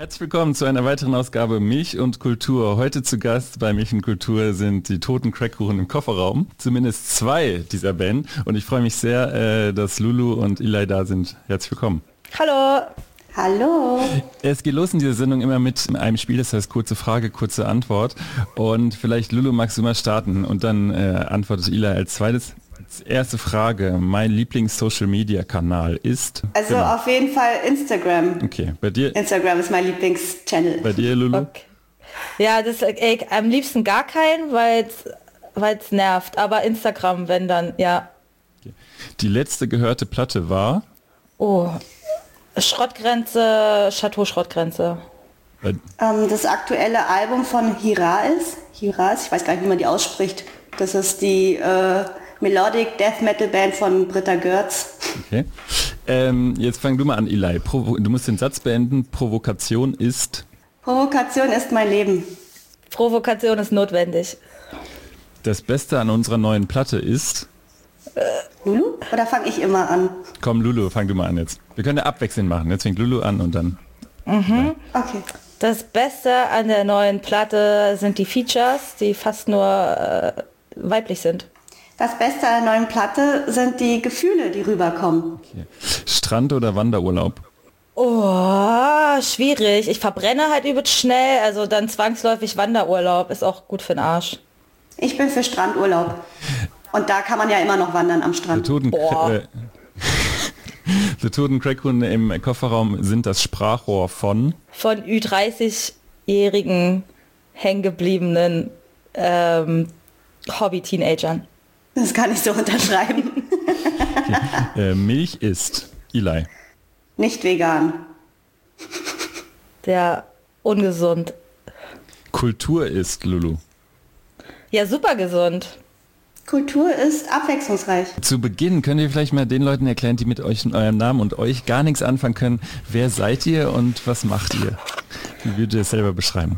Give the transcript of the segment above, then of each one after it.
Herzlich willkommen zu einer weiteren Ausgabe Milch und Kultur. Heute zu Gast bei Milch und Kultur sind die Toten Crackkuchen im Kofferraum. Zumindest zwei dieser Band. Und ich freue mich sehr, dass Lulu und Eli da sind. Herzlich willkommen. Hallo. Hallo. Es geht los in dieser Sendung immer mit einem Spiel, das heißt kurze Frage, kurze Antwort. Und vielleicht, Lulu, magst du mal starten und dann antwortet Eli als zweites. Erste Frage, mein Lieblings-Social-Media-Kanal ist? Also auf jeden Fall Instagram. Okay, bei dir? Instagram ist mein Lieblings-Channel. Bei dir, Lulu? Okay. Ja, das am liebsten gar keinen, weil es nervt. Aber Instagram, wenn dann, ja. Okay. Die letzte gehörte Platte war? Oh, Schrottgrenze, Chateau Schrottgrenze. Das aktuelle Album von Hiraz, ich weiß gar nicht, wie man die ausspricht. Das ist die Melodic Death Metal Band von Britta Görz. Okay. Jetzt fang du mal an, Eli. Du musst den Satz beenden. Provokation ist? Provokation ist mein Leben. Provokation ist notwendig. Das Beste an unserer neuen Platte ist? Lulu? Oder fange ich immer an? Komm, Lulu, fang du mal an jetzt. Wir können ja abwechselnd machen. Jetzt fängt Lulu an und dann... Mhm. Okay. Das Beste an der neuen Platte sind die Features, die fast nur weiblich sind. Das Beste an der neuen Platte sind die Gefühle, die rüberkommen. Okay. Strand oder Wanderurlaub? Oh, schwierig. Ich verbrenne halt übelst schnell, also dann zwangsläufig Wanderurlaub. Ist auch gut für den Arsch. Ich bin für Strandurlaub. Und da kann man ja immer noch wandern am Strand. Die Toten Crackkuchen im Kofferraum sind das Sprachrohr von? Von Ü30-jährigen hängengebliebenen Hobby-Teenagern. Das kann ich so unterschreiben. Okay. Milch ist? Eli. Nicht vegan. Der ungesund. Kultur ist, Lulu. Ja, super gesund. Kultur ist abwechslungsreich. Zu Beginn könnt ihr vielleicht mal den Leuten erklären, die mit euch und eurem Namen und euch gar nichts anfangen können. Wer seid ihr und was macht ihr? Wie würdet ihr es selber beschreiben?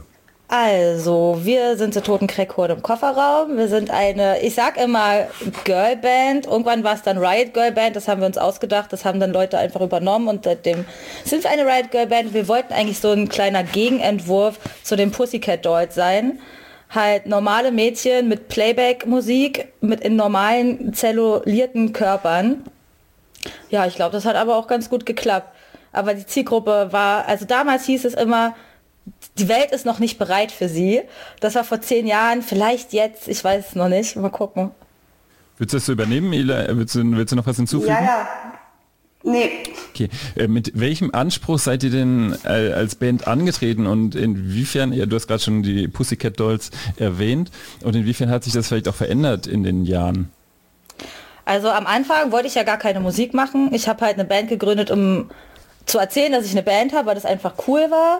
Also, wir sind die Toten Crackkuchen im Kofferraum. Wir sind eine, ich sag immer Girlband. Irgendwann war es dann Riot Girlband, das haben wir uns ausgedacht. Das haben dann Leute einfach übernommen und seitdem sind wir eine Riot Girlband. Wir wollten eigentlich so ein kleiner Gegenentwurf zu den Pussycat Dolls sein. Halt normale Mädchen mit Playback-Musik, mit in normalen zellulierten Körpern. Ja, ich glaube, das hat aber auch ganz gut geklappt. Aber die Zielgruppe war, also damals hieß es immer, die Welt ist noch nicht bereit für sie. Das war vor 10 Jahren, vielleicht jetzt, ich weiß es noch nicht. Mal gucken. Willst du das so übernehmen, Eli? Willst du noch was hinzufügen? Ja. Nee. Okay. Mit welchem Anspruch seid ihr denn als Band angetreten und inwiefern, du hast gerade schon die Pussycat Dolls erwähnt, und inwiefern hat sich das vielleicht auch verändert in den Jahren? Also am Anfang wollte ich ja gar keine Musik machen. Ich habe halt eine Band gegründet, um zu erzählen, dass ich eine Band habe, weil das einfach cool war.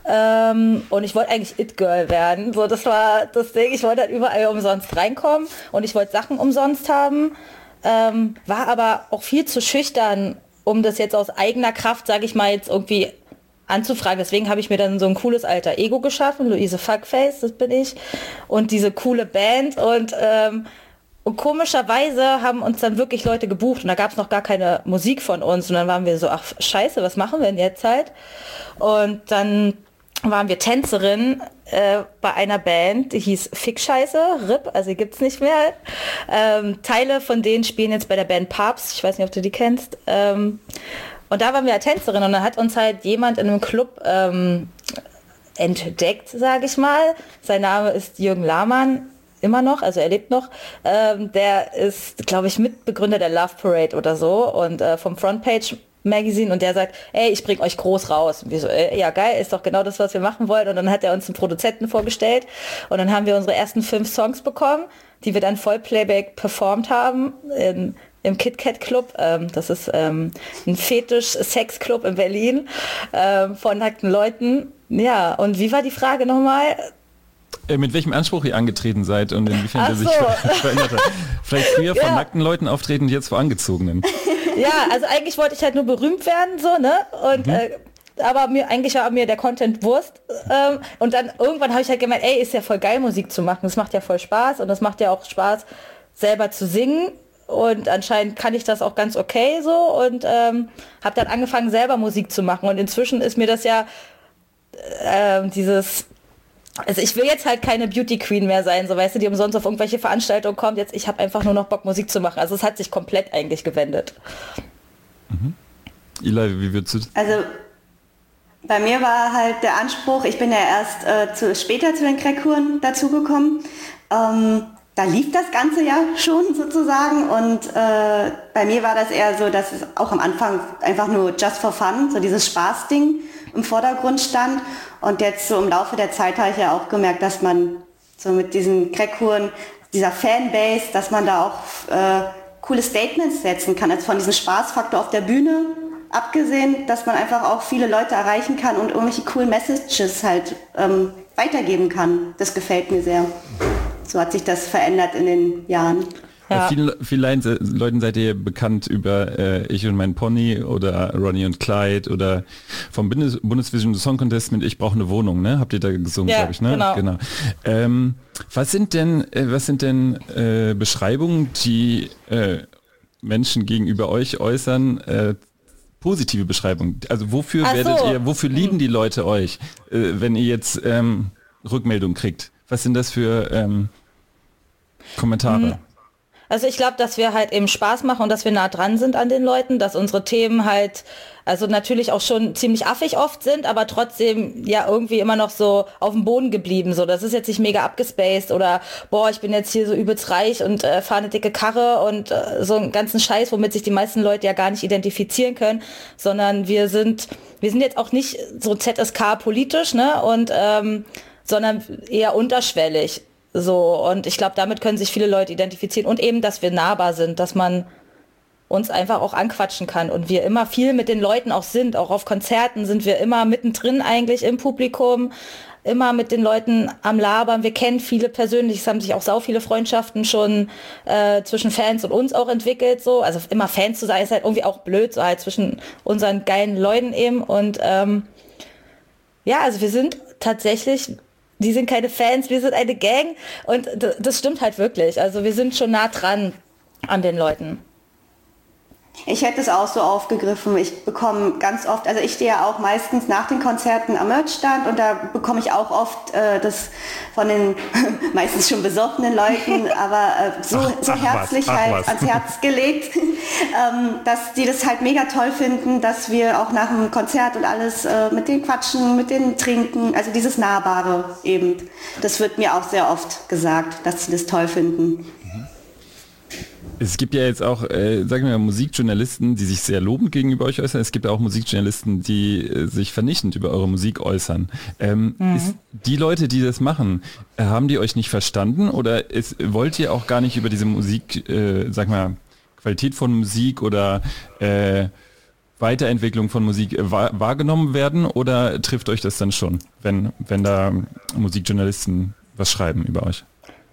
Und ich wollte eigentlich It-Girl werden. So, das war das Ding. Ich wollte halt überall umsonst reinkommen und ich wollte Sachen umsonst haben. War aber auch viel zu schüchtern, um das jetzt aus eigener Kraft, sage ich mal, jetzt irgendwie anzufragen. Deswegen habe ich mir dann so ein cooles alter Ego geschaffen. Luise Fuckface, das bin ich. Und diese coole Band. Und komischerweise haben uns dann wirklich Leute gebucht. Und da gab es noch gar keine Musik von uns. Und dann waren wir so, ach scheiße, was machen wir denn jetzt halt? Und dann waren wir Tänzerin bei einer Band, die hieß Fick-Scheiße, RIP, also die gibt's nicht mehr. Teile von denen spielen jetzt bei der Band Papst, ich weiß nicht, ob du die kennst. Und da waren wir ja Tänzerin und dann hat uns halt jemand in einem Club entdeckt, sage ich mal. Sein Name ist Jürgen Lahmann, immer noch, also er lebt noch. Der ist, glaube ich, Mitbegründer der Love Parade oder so und vom Frontpage Magazine und der sagt, ey, ich bring euch groß raus. Und wir so, ja geil, ist doch genau das, was wir machen wollen. Und dann hat er uns einen Produzenten vorgestellt und dann haben wir unsere ersten 5 Songs bekommen, die wir dann Vollplayback performt haben im KitKat Club. Das ist ein Fetisch-Sex-Club in Berlin von nackten Leuten. Ja, und wie war die Frage nochmal? Mit welchem Anspruch ihr angetreten seid und inwiefern der sich verändert hat. Vielleicht früher von nackten Leuten auftreten, jetzt vor angezogenen. Ja, also eigentlich wollte ich halt nur berühmt werden, so, ne? Und aber eigentlich war mir der Content Wurst. Und dann irgendwann habe ich halt gemeint, ey, ist ja voll geil, Musik zu machen. Das macht ja voll Spaß und das macht ja auch Spaß, selber zu singen. Und anscheinend kann ich das auch ganz okay so und habe dann angefangen, selber Musik zu machen. Und inzwischen ist mir das ja dieses, also ich will jetzt halt keine Beauty Queen mehr sein, so weißt du, die umsonst auf irgendwelche Veranstaltungen kommt. Jetzt, ich habe einfach nur noch Bock, Musik zu machen. Also es hat sich komplett eigentlich gewendet. Eli, wie würdest du? Also bei mir war halt der Anspruch, ich bin ja erst später zu den Crack-Kuren dazugekommen. Da lief das Ganze ja schon sozusagen und bei mir war das eher so, dass es auch am Anfang einfach nur just for fun, so dieses Spaßding im Vordergrund stand. Und jetzt so im Laufe der Zeit habe ich ja auch gemerkt, dass man so mit diesen Crack-Kuren, dieser Fanbase, dass man da auch coole Statements setzen kann, also von diesem Spaßfaktor auf der Bühne abgesehen, dass man einfach auch viele Leute erreichen kann und irgendwelche coolen Messages halt weitergeben kann. Das gefällt mir sehr. So hat sich das verändert in den Jahren. Ja. Vielen Leuten seid ihr bekannt über Ich und mein Pony oder Ronny und Clyde oder vom Bundesvision Song Contest mit Ich brauche eine Wohnung, ne? Habt ihr da gesungen, ja, glaube ich, ne? Genau. Was sind denn Beschreibungen, die Menschen gegenüber euch äußern, positive Beschreibungen? Also wofür lieben die Leute euch, wenn ihr jetzt Rückmeldung kriegt? Was sind das für Kommentare? Also ich glaube, dass wir halt eben Spaß machen und dass wir nah dran sind an den Leuten, dass unsere Themen halt, also natürlich auch schon ziemlich affig oft sind, aber trotzdem ja irgendwie immer noch so auf dem Boden geblieben. So, das ist jetzt nicht mega abgespaced oder boah, ich bin jetzt hier so übelst reich und fahre eine dicke Karre und so einen ganzen Scheiß, womit sich die meisten Leute ja gar nicht identifizieren können, sondern wir sind jetzt auch nicht so ZSK politisch, ne? Und sondern eher unterschwellig. So, und ich glaube, damit können sich viele Leute identifizieren und eben, dass wir nahbar sind, dass man uns einfach auch anquatschen kann und wir immer viel mit den Leuten auch sind, auch auf Konzerten sind wir immer mittendrin eigentlich im Publikum, immer mit den Leuten am Labern, wir kennen viele persönlich, es haben sich auch sau viele Freundschaften schon zwischen Fans und uns auch entwickelt, so, also immer Fans zu sein, ist halt irgendwie auch blöd, so halt zwischen unseren geilen Leuten eben und ja, also wir sind tatsächlich, die sind keine Fans, wir sind eine Gang und das stimmt halt wirklich. Also wir sind schon nah dran an den Leuten. Ich hätte es auch so aufgegriffen. Ich bekomme ganz oft, also ich stehe ja auch meistens nach den Konzerten am Merchstand und da bekomme ich auch oft das von den meistens schon besoffenen Leuten, aber so herzlich ans Herz gelegt, dass die das halt mega toll finden, dass wir auch nach dem Konzert und alles mit denen quatschen, mit denen trinken, also dieses Nahbare eben. Das wird mir auch sehr oft gesagt, dass sie das toll finden. Es gibt ja jetzt auch, sagen wir mal, Musikjournalisten, die sich sehr lobend gegenüber euch äußern. Es gibt auch Musikjournalisten, die sich vernichtend über eure Musik äußern. Die Leute, die das machen, haben die euch nicht verstanden oder wollt ihr auch gar nicht über diese Musik, sag mal, Qualität von Musik oder Weiterentwicklung von Musik wahrgenommen werden oder trifft euch das dann schon, wenn da Musikjournalisten was schreiben über euch?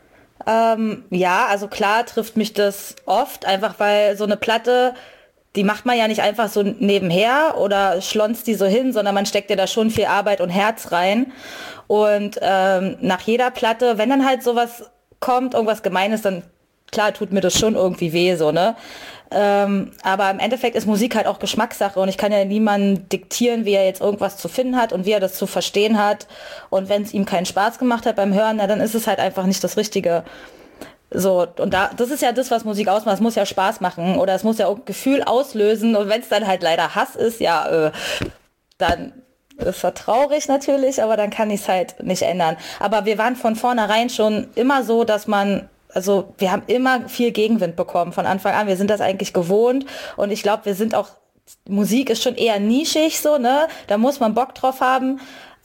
Ja, also klar trifft mich das oft, einfach weil so eine Platte, die macht man ja nicht einfach so nebenher oder schlonzt die so hin, sondern man steckt ja da schon viel Arbeit und Herz rein. Und nach jeder Platte, wenn dann halt sowas kommt, irgendwas Gemeines, dann klar tut mir das schon irgendwie weh, so, ne? Aber im Endeffekt ist Musik halt auch Geschmackssache und ich kann ja niemandem diktieren, wie er jetzt irgendwas zu finden hat und wie er das zu verstehen hat. Und wenn es ihm keinen Spaß gemacht hat beim Hören, na, dann ist es halt einfach nicht das Richtige. So, und das ist ja das, was Musik ausmacht. Es muss ja Spaß machen oder es muss ja auch ein Gefühl auslösen. Und wenn es dann halt leider Hass ist, ja, dann ist das traurig natürlich, aber dann kann ich es halt nicht ändern. Aber wir waren von vornherein schon immer so, dass also wir haben immer viel Gegenwind bekommen von Anfang an. Wir sind das eigentlich gewohnt und ich glaube, wir sind auch, Musik ist schon eher nischig so, ne? Da muss man Bock drauf haben.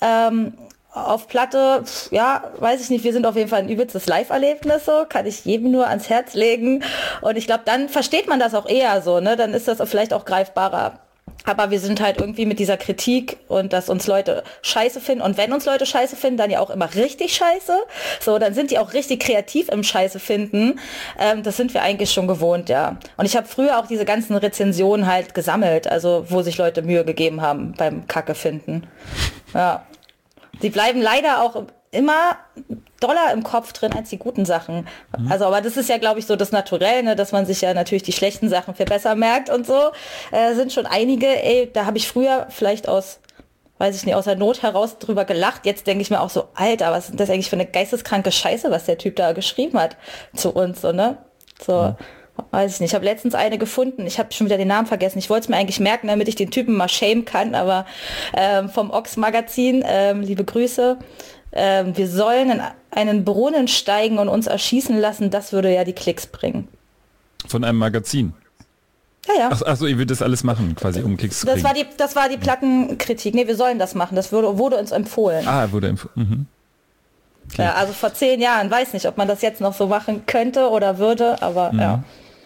Auf Platte, ja, weiß ich nicht, wir sind auf jeden Fall ein übelstes Live-Erlebnis, so, kann ich jedem nur ans Herz legen. Und ich glaube, dann versteht man das auch eher so, ne? Dann ist das vielleicht auch greifbarer. Aber wir sind halt irgendwie mit dieser Kritik und dass uns Leute scheiße finden. Und wenn uns Leute scheiße finden, dann ja auch immer richtig scheiße. So, dann sind die auch richtig kreativ im Scheiße finden. Das sind wir eigentlich schon gewohnt, ja. Und ich habe früher auch diese ganzen Rezensionen halt gesammelt, also wo sich Leute Mühe gegeben haben beim Kacke finden. Ja. Die bleiben leider auch immer doller im Kopf drin als die guten Sachen. Also, aber das ist ja, glaube ich, so das Naturell, ne, dass man sich ja natürlich die schlechten Sachen viel besser merkt und so. Sind schon einige, da habe ich früher vielleicht aus weiß ich nicht, aus der Not heraus drüber gelacht. Jetzt denke ich mir auch so, Alter, was ist das eigentlich für eine geisteskranke Scheiße, was der Typ da geschrieben hat zu uns, so, ne? So, weiß ich nicht. Ich habe letztens eine gefunden, ich habe schon wieder den Namen vergessen. Ich wollte es mir eigentlich merken, damit ich den Typen mal shamen kann, aber vom Ox-Magazin, liebe Grüße. Wir sollen in einen Brunnen steigen und uns erschießen lassen, das würde ja die Klicks bringen. Von einem Magazin? Ja. Achso, ihr würdet das alles machen, quasi, um Klicks zu kriegen. Das war die Plattenkritik. Nee, wir sollen das machen. Das wurde uns empfohlen. Wurde empfohlen. Mhm. Okay. Ja, also vor 10 Jahren. Weiß nicht, ob man das jetzt noch so machen könnte oder würde, aber ja.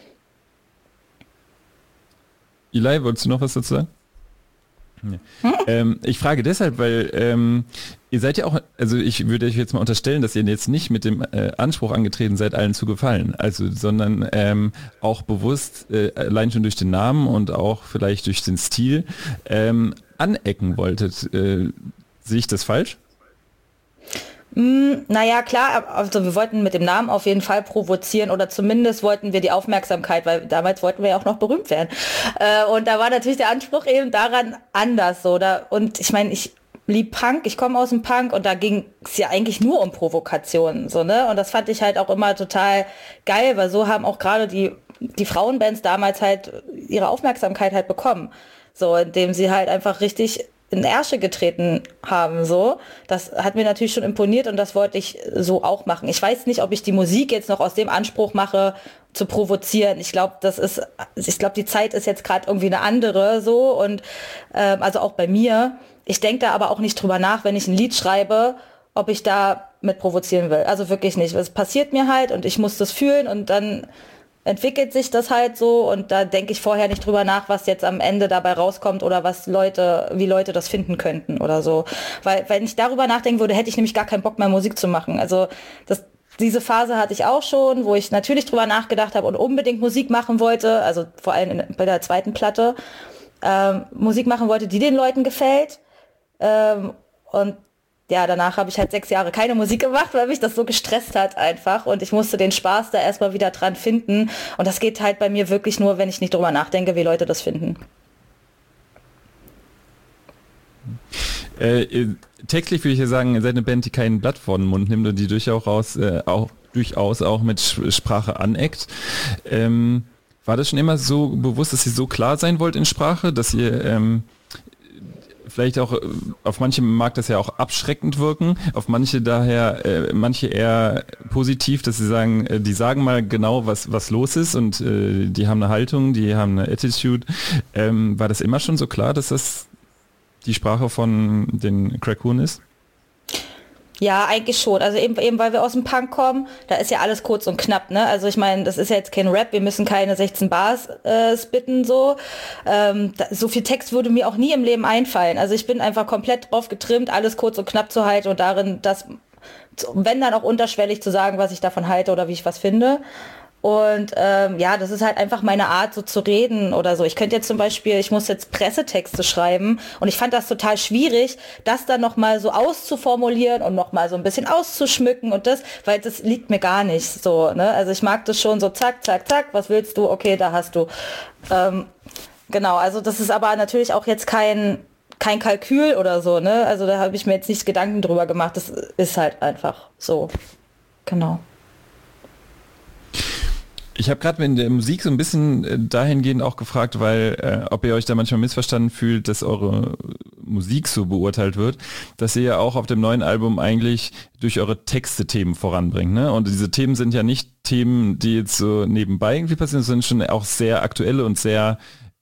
Eli, wolltest du noch was dazu sagen? Nee. Ich frage deshalb, weil ihr seid ja auch, also ich würde euch jetzt mal unterstellen, dass ihr jetzt nicht mit dem Anspruch angetreten seid, allen zu gefallen, also sondern auch bewusst, allein schon durch den Namen und auch vielleicht durch den Stil, anecken wolltet. Sehe ich das falsch? Naja, klar, also wir wollten mit dem Namen auf jeden Fall provozieren oder zumindest wollten wir die Aufmerksamkeit, weil damals wollten wir ja auch noch berühmt werden. Und da war natürlich der Anspruch eben daran anders so. Und ich meine, ich lieb Punk, ich komme aus dem Punk und da ging es ja eigentlich nur um Provokationen, so, ne? Und das fand ich halt auch immer total geil, weil so haben auch gerade die Frauenbands damals halt ihre Aufmerksamkeit halt bekommen. So, indem sie halt einfach richtig in Ärsche getreten haben, so. Das hat mir natürlich schon imponiert und das wollte ich so auch machen. Ich weiß nicht, ob ich die Musik jetzt noch aus dem Anspruch mache, zu provozieren. Ich glaube, die Zeit ist jetzt gerade irgendwie eine andere, so, und also auch bei mir. Ich denke da aber auch nicht drüber nach, wenn ich ein Lied schreibe, ob ich da mit provozieren will. Also wirklich nicht. Es passiert mir halt und ich muss das fühlen und dann entwickelt sich das halt so und da denke ich vorher nicht drüber nach, was jetzt am Ende dabei rauskommt oder wie Leute das finden könnten oder so. Weil wenn ich darüber nachdenken würde, hätte ich nämlich gar keinen Bock mehr Musik zu machen. Also diese Phase hatte ich auch schon, wo ich natürlich drüber nachgedacht habe und unbedingt Musik machen wollte, also vor allem bei der zweiten Platte, Musik machen wollte, die den Leuten gefällt. Und ja, danach habe ich halt 6 Jahre keine Musik gemacht, weil mich das so gestresst hat einfach und ich musste den Spaß da erstmal wieder dran finden und das geht halt bei mir wirklich nur, wenn ich nicht drüber nachdenke, wie Leute das finden. Textlich würde ich ja sagen, ihr seid eine Band, die kein Blatt vor den Mund nimmt und die durchaus auch mit Sprache aneckt. War das schon immer so bewusst, dass ihr so klar sein wollt in Sprache, dass ihr vielleicht auch, auf manche mag das ja auch abschreckend wirken, auf manche manche eher positiv, dass sie sagen, die sagen mal genau, was los ist und die haben eine Haltung, die haben eine Attitude. War das immer schon so klar, dass das die Sprache von den Crackhoon ist? Ja, eigentlich schon. Also eben weil wir aus dem Punk kommen, da ist ja alles kurz und knapp, ne? Also ich meine, das ist ja jetzt kein Rap, wir müssen keine 16 Bars spitten, so. So viel Text würde mir auch nie im Leben einfallen. Also ich bin einfach komplett drauf getrimmt, alles kurz und knapp zu halten und darin, wenn dann auch unterschwellig zu sagen, was ich davon halte oder wie ich was finde. Und ja, das ist halt einfach meine Art, so zu reden oder so. Ich könnte jetzt zum Beispiel, ich muss jetzt Pressetexte schreiben und ich fand das total schwierig, das dann nochmal so auszuformulieren und nochmal so ein bisschen auszuschmücken und weil das liegt mir gar nicht so, ne? Also ich mag das schon so zack, zack, zack, was willst du? Okay, da hast du. Genau, also das ist aber natürlich auch jetzt kein Kalkül oder so, ne? Also da habe ich mir jetzt nicht Gedanken drüber gemacht, das ist halt einfach so. Genau. Ich habe gerade in der Musik so ein bisschen dahingehend auch gefragt, weil ob ihr euch da manchmal missverstanden fühlt, dass eure Musik so beurteilt wird, dass ihr ja auch auf dem neuen Album eigentlich durch eure Texte Themen voranbringt, ne? Und diese Themen sind ja nicht Themen, die jetzt so nebenbei irgendwie passieren, sondern schon auch sehr aktuelle und sehr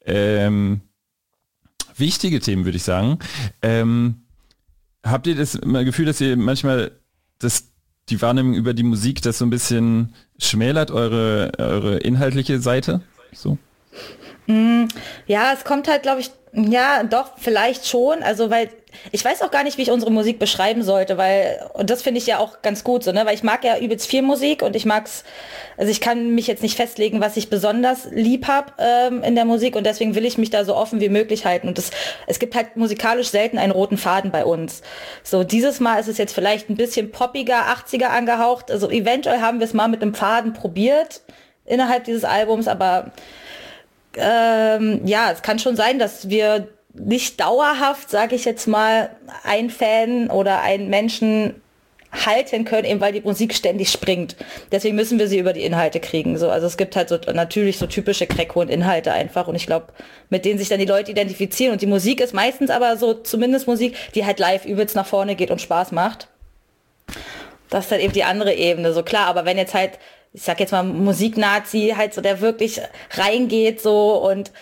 wichtige Themen, würde ich sagen. Habt ihr das Gefühl, dass ihr manchmal die Wahrnehmung über die Musik das so ein bisschen schmälert, eure inhaltliche Seite? So. Ja, es kommt halt, glaube ich, ja, doch, vielleicht schon. Also, weil ich weiß auch gar nicht, wie ich unsere Musik beschreiben sollte, und das finde ich ja auch ganz gut so, ne, weil ich mag ja übelst viel Musik und ich mag's, also ich kann mich jetzt nicht festlegen, was ich besonders lieb hab in der Musik und deswegen will ich mich da so offen wie möglich halten und es gibt halt musikalisch selten einen roten Faden bei uns. So, dieses Mal ist es jetzt vielleicht ein bisschen poppiger, 80er angehaucht, also eventuell haben wir es mal mit einem Faden probiert innerhalb dieses Albums, aber ja, es kann schon sein, dass wir nicht dauerhaft, sage ich jetzt mal, einen Fan oder einen Menschen halten können, eben weil die Musik ständig springt. Deswegen müssen wir sie über die Inhalte kriegen. So, also es gibt halt so natürlich so typische Crackhorn-Inhalte einfach und ich glaube, mit denen sich dann die Leute identifizieren und die Musik ist meistens aber so, zumindest Musik, die halt live übelst nach vorne geht und Spaß macht. Das ist halt eben die andere Ebene, so klar, aber wenn jetzt halt, ich sag jetzt mal Musiknazi, halt so der wirklich reingeht so und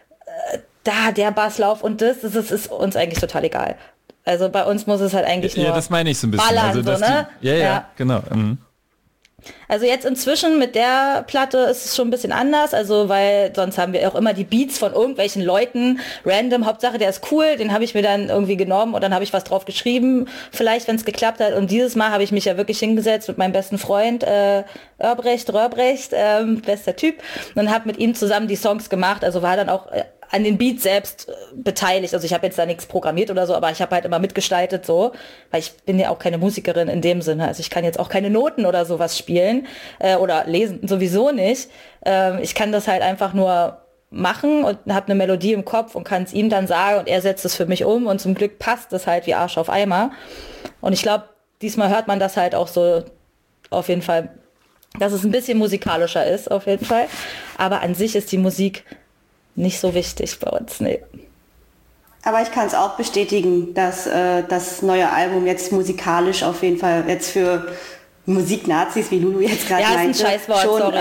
da der Basslauf und das ist uns eigentlich total egal. Also bei uns muss es halt eigentlich nur das meine ich so ein bisschen. ballern, also, so, ne? Ja, genau. Mhm. Also jetzt inzwischen mit der Platte ist es schon ein bisschen anders, also weil sonst haben wir auch immer die Beats von irgendwelchen Leuten, random, Hauptsache der ist cool, den habe ich mir dann irgendwie genommen und dann habe ich was drauf geschrieben, vielleicht wenn es geklappt hat und dieses Mal habe ich mich ja wirklich hingesetzt mit meinem besten Freund Röhrbrecht, bester Typ und habe mit ihm zusammen die Songs gemacht, also war dann auch an den Beats selbst beteiligt. Also ich habe jetzt da nichts programmiert oder so, aber ich habe halt immer mitgestaltet so, weil ich bin ja auch keine Musikerin in dem Sinne. Also ich kann jetzt auch keine Noten oder sowas spielen oder lesen sowieso nicht. Ich kann das halt einfach nur machen und habe eine Melodie im Kopf und kann es ihm dann sagen und er setzt es für mich um und zum Glück passt es halt wie Arsch auf Eimer. Und ich glaube, diesmal hört man das halt auch so auf jeden Fall, dass es ein bisschen musikalischer ist auf jeden Fall. Aber an sich ist die Musik nicht so wichtig bei uns, nee. Aber ich kann es auch bestätigen, dass das neue Album jetzt musikalisch auf jeden Fall jetzt für Musiknazis, wie Lulu jetzt gerade meinte. Ja, ist ein Scheißwort, schon, sorry.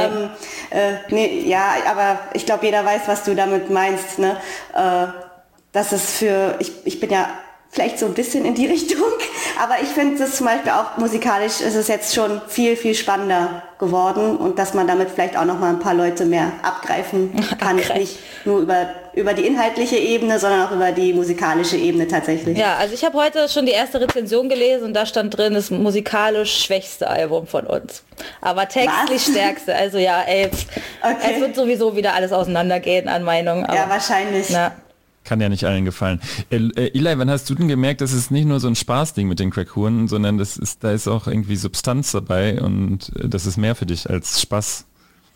Ja, aber ich glaube, jeder weiß, was du damit meinst. Ne? Das ist ich bin ja vielleicht so ein bisschen in die Richtung, aber ich finde es zum Beispiel auch musikalisch ist es jetzt schon viel, viel spannender geworden und dass man damit vielleicht auch noch mal ein paar Leute mehr abgreifen kann. Nicht nur über die inhaltliche Ebene, sondern auch über die musikalische Ebene tatsächlich. Ja, also ich habe heute schon die erste Rezension gelesen und da stand drin, das musikalisch schwächste Album von uns. Aber textlich stärkste. Also ja, ey, es wird sowieso wieder alles auseinandergehen an Meinungen. Ja, wahrscheinlich. Na. Kann ja nicht allen gefallen. Eli, wann hast du denn gemerkt, dass es nicht nur so ein Spaßding mit den Crackhuren, sondern da ist auch irgendwie Substanz dabei und das ist mehr für dich als Spaß?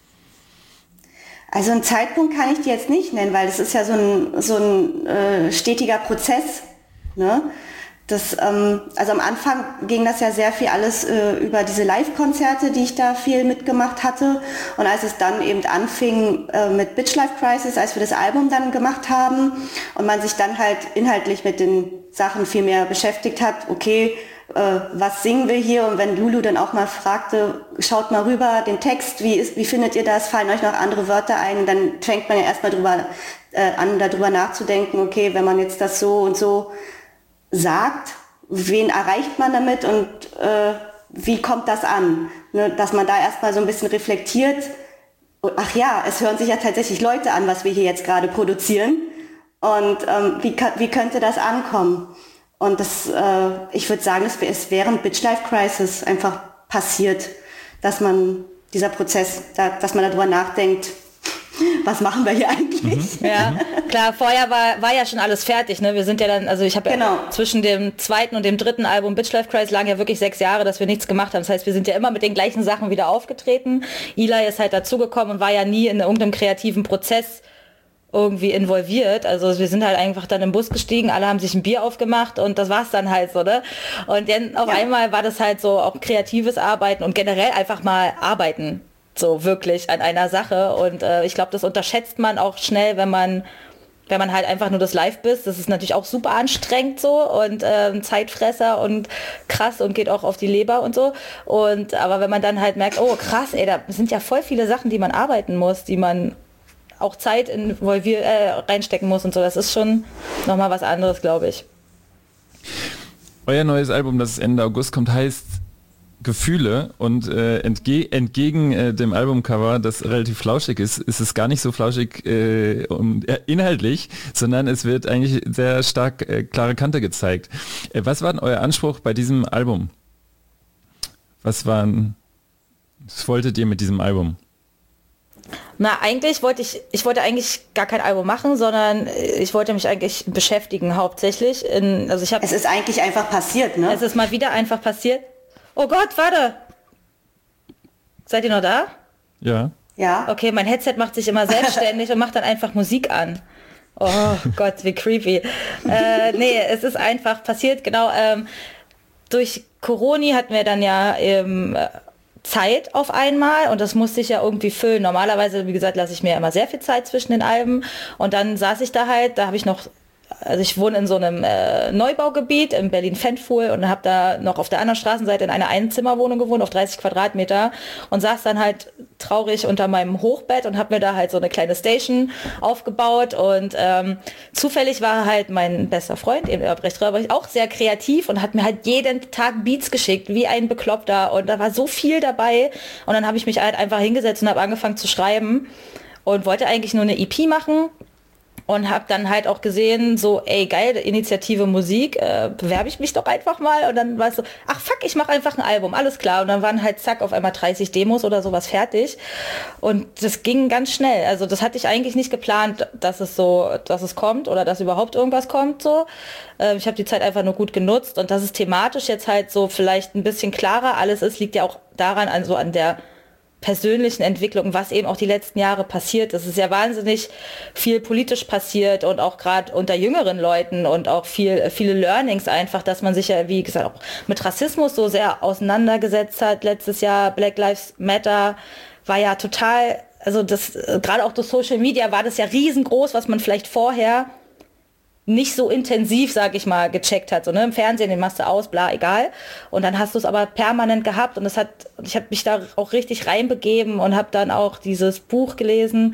Also einen Zeitpunkt kann ich dir jetzt nicht nennen, weil es ist ja so ein stetiger Prozess. Ne? Also am Anfang ging das ja sehr viel alles über diese Live-Konzerte, die ich da viel mitgemacht hatte. Und als es dann eben anfing mit Bitch Life Crisis, als wir das Album dann gemacht haben und man sich dann halt inhaltlich mit den Sachen viel mehr beschäftigt hat, okay, was singen wir hier? Und wenn Lulu dann auch mal fragte, schaut mal rüber den Text, wie findet ihr das? Fallen euch noch andere Wörter ein? Und dann fängt man ja erstmal darüber nachzudenken, okay, wenn man jetzt das so und so sagt, wen erreicht man damit und wie kommt das an? Ne, dass man da erstmal so ein bisschen reflektiert, ach ja, es hören sich ja tatsächlich Leute an, was wir hier jetzt gerade produzieren und wie könnte das ankommen? Und ich würde sagen, es ist während Bitch Life Crisis einfach passiert, dass man dieser Prozess, dass man darüber nachdenkt, was machen wir hier eigentlich? Ja, klar, vorher war ja schon alles fertig, ne? Wir sind ja dann, also ich habe ja zwischen dem zweiten und dem dritten Album Bitch Life Crisis lagen ja wirklich 6 Jahre, dass wir nichts gemacht haben. Das heißt, wir sind ja immer mit den gleichen Sachen wieder aufgetreten. Eli ist halt dazugekommen und war ja nie in irgendeinem kreativen Prozess irgendwie involviert. Also wir sind halt einfach dann im Bus gestiegen, alle haben sich ein Bier aufgemacht und das war's dann halt so, ne? Und dann auf einmal war das halt so auch kreatives Arbeiten und generell einfach mal arbeiten. So wirklich an einer Sache und ich glaube, das unterschätzt man auch schnell, wenn man halt einfach nur das Live bist. Das ist natürlich auch super anstrengend so und Zeitfresser und krass und geht auch auf die Leber und so. Aber wenn man dann halt merkt, oh krass, ey, da sind ja voll viele Sachen, die man arbeiten muss, die man auch Zeit reinstecken muss und so. Das ist schon nochmal was anderes, glaube ich. Euer neues Album, das Ende August kommt, heißt Gefühle und entgegen dem Albumcover, das relativ flauschig ist es gar nicht so flauschig inhaltlich, sondern es wird eigentlich sehr stark klare Kante gezeigt. Was war denn euer Anspruch bei diesem Album? Was wolltet ihr mit diesem Album? Na, eigentlich wollte ich gar kein Album machen, sondern ich wollte mich eigentlich beschäftigen hauptsächlich. Es ist eigentlich einfach passiert, ne? Es ist mal wieder einfach passiert. Oh Gott, warte. Seid ihr noch da? Ja. Ja. Okay, mein Headset macht sich immer selbstständig und macht dann einfach Musik an. Oh Gott, wie creepy. Nee, es ist einfach passiert, genau, durch Corona hatten wir dann ja Zeit auf einmal und das musste ich ja irgendwie füllen. Normalerweise, wie gesagt, lasse ich mir immer sehr viel Zeit zwischen den Alben und dann saß ich da halt, da habe ich noch, also ich wohne in so einem Neubaugebiet in Berlin-Fendfuhl und habe da noch auf der anderen Straßenseite in einer Einzimmerwohnung gewohnt, auf 30 Quadratmeter und saß dann halt traurig unter meinem Hochbett und habe mir da halt so eine kleine Station aufgebaut und zufällig war halt mein bester Freund, eben Albrecht Röhrberg, auch sehr kreativ und hat mir halt jeden Tag Beats geschickt, wie ein Bekloppter und da war so viel dabei und dann habe ich mich halt einfach hingesetzt und habe angefangen zu schreiben und wollte eigentlich nur eine EP machen. Und habe dann halt auch gesehen, so, ey, geil, Initiative Musik, bewerbe ich mich doch einfach mal. Und dann war es so, ach fuck, ich mache einfach ein Album, alles klar. Und dann waren halt zack, auf einmal 30 Demos oder sowas fertig. Und das ging ganz schnell. Also das hatte ich eigentlich nicht geplant, dass es kommt oder dass überhaupt irgendwas kommt. So. Ich habe die Zeit einfach nur gut genutzt. Und dass es thematisch jetzt halt so vielleicht ein bisschen klarer alles ist, liegt ja auch daran, also an der persönlichen Entwicklung, was eben auch die letzten Jahre passiert. Es ist ja wahnsinnig viel politisch passiert und auch gerade unter jüngeren Leuten und auch viele Learnings einfach, dass man sich ja, wie gesagt, auch mit Rassismus so sehr auseinandergesetzt hat. Letztes Jahr Black Lives Matter war ja total, also das, gerade auch durch Social Media war das ja riesengroß, was man vielleicht vorher nicht so intensiv, sag ich mal, gecheckt hat. So, ne? Im Fernsehen, den machst du aus, bla, egal. Und dann hast du es aber permanent gehabt und ich habe mich da auch richtig reinbegeben und habe dann auch dieses Buch gelesen.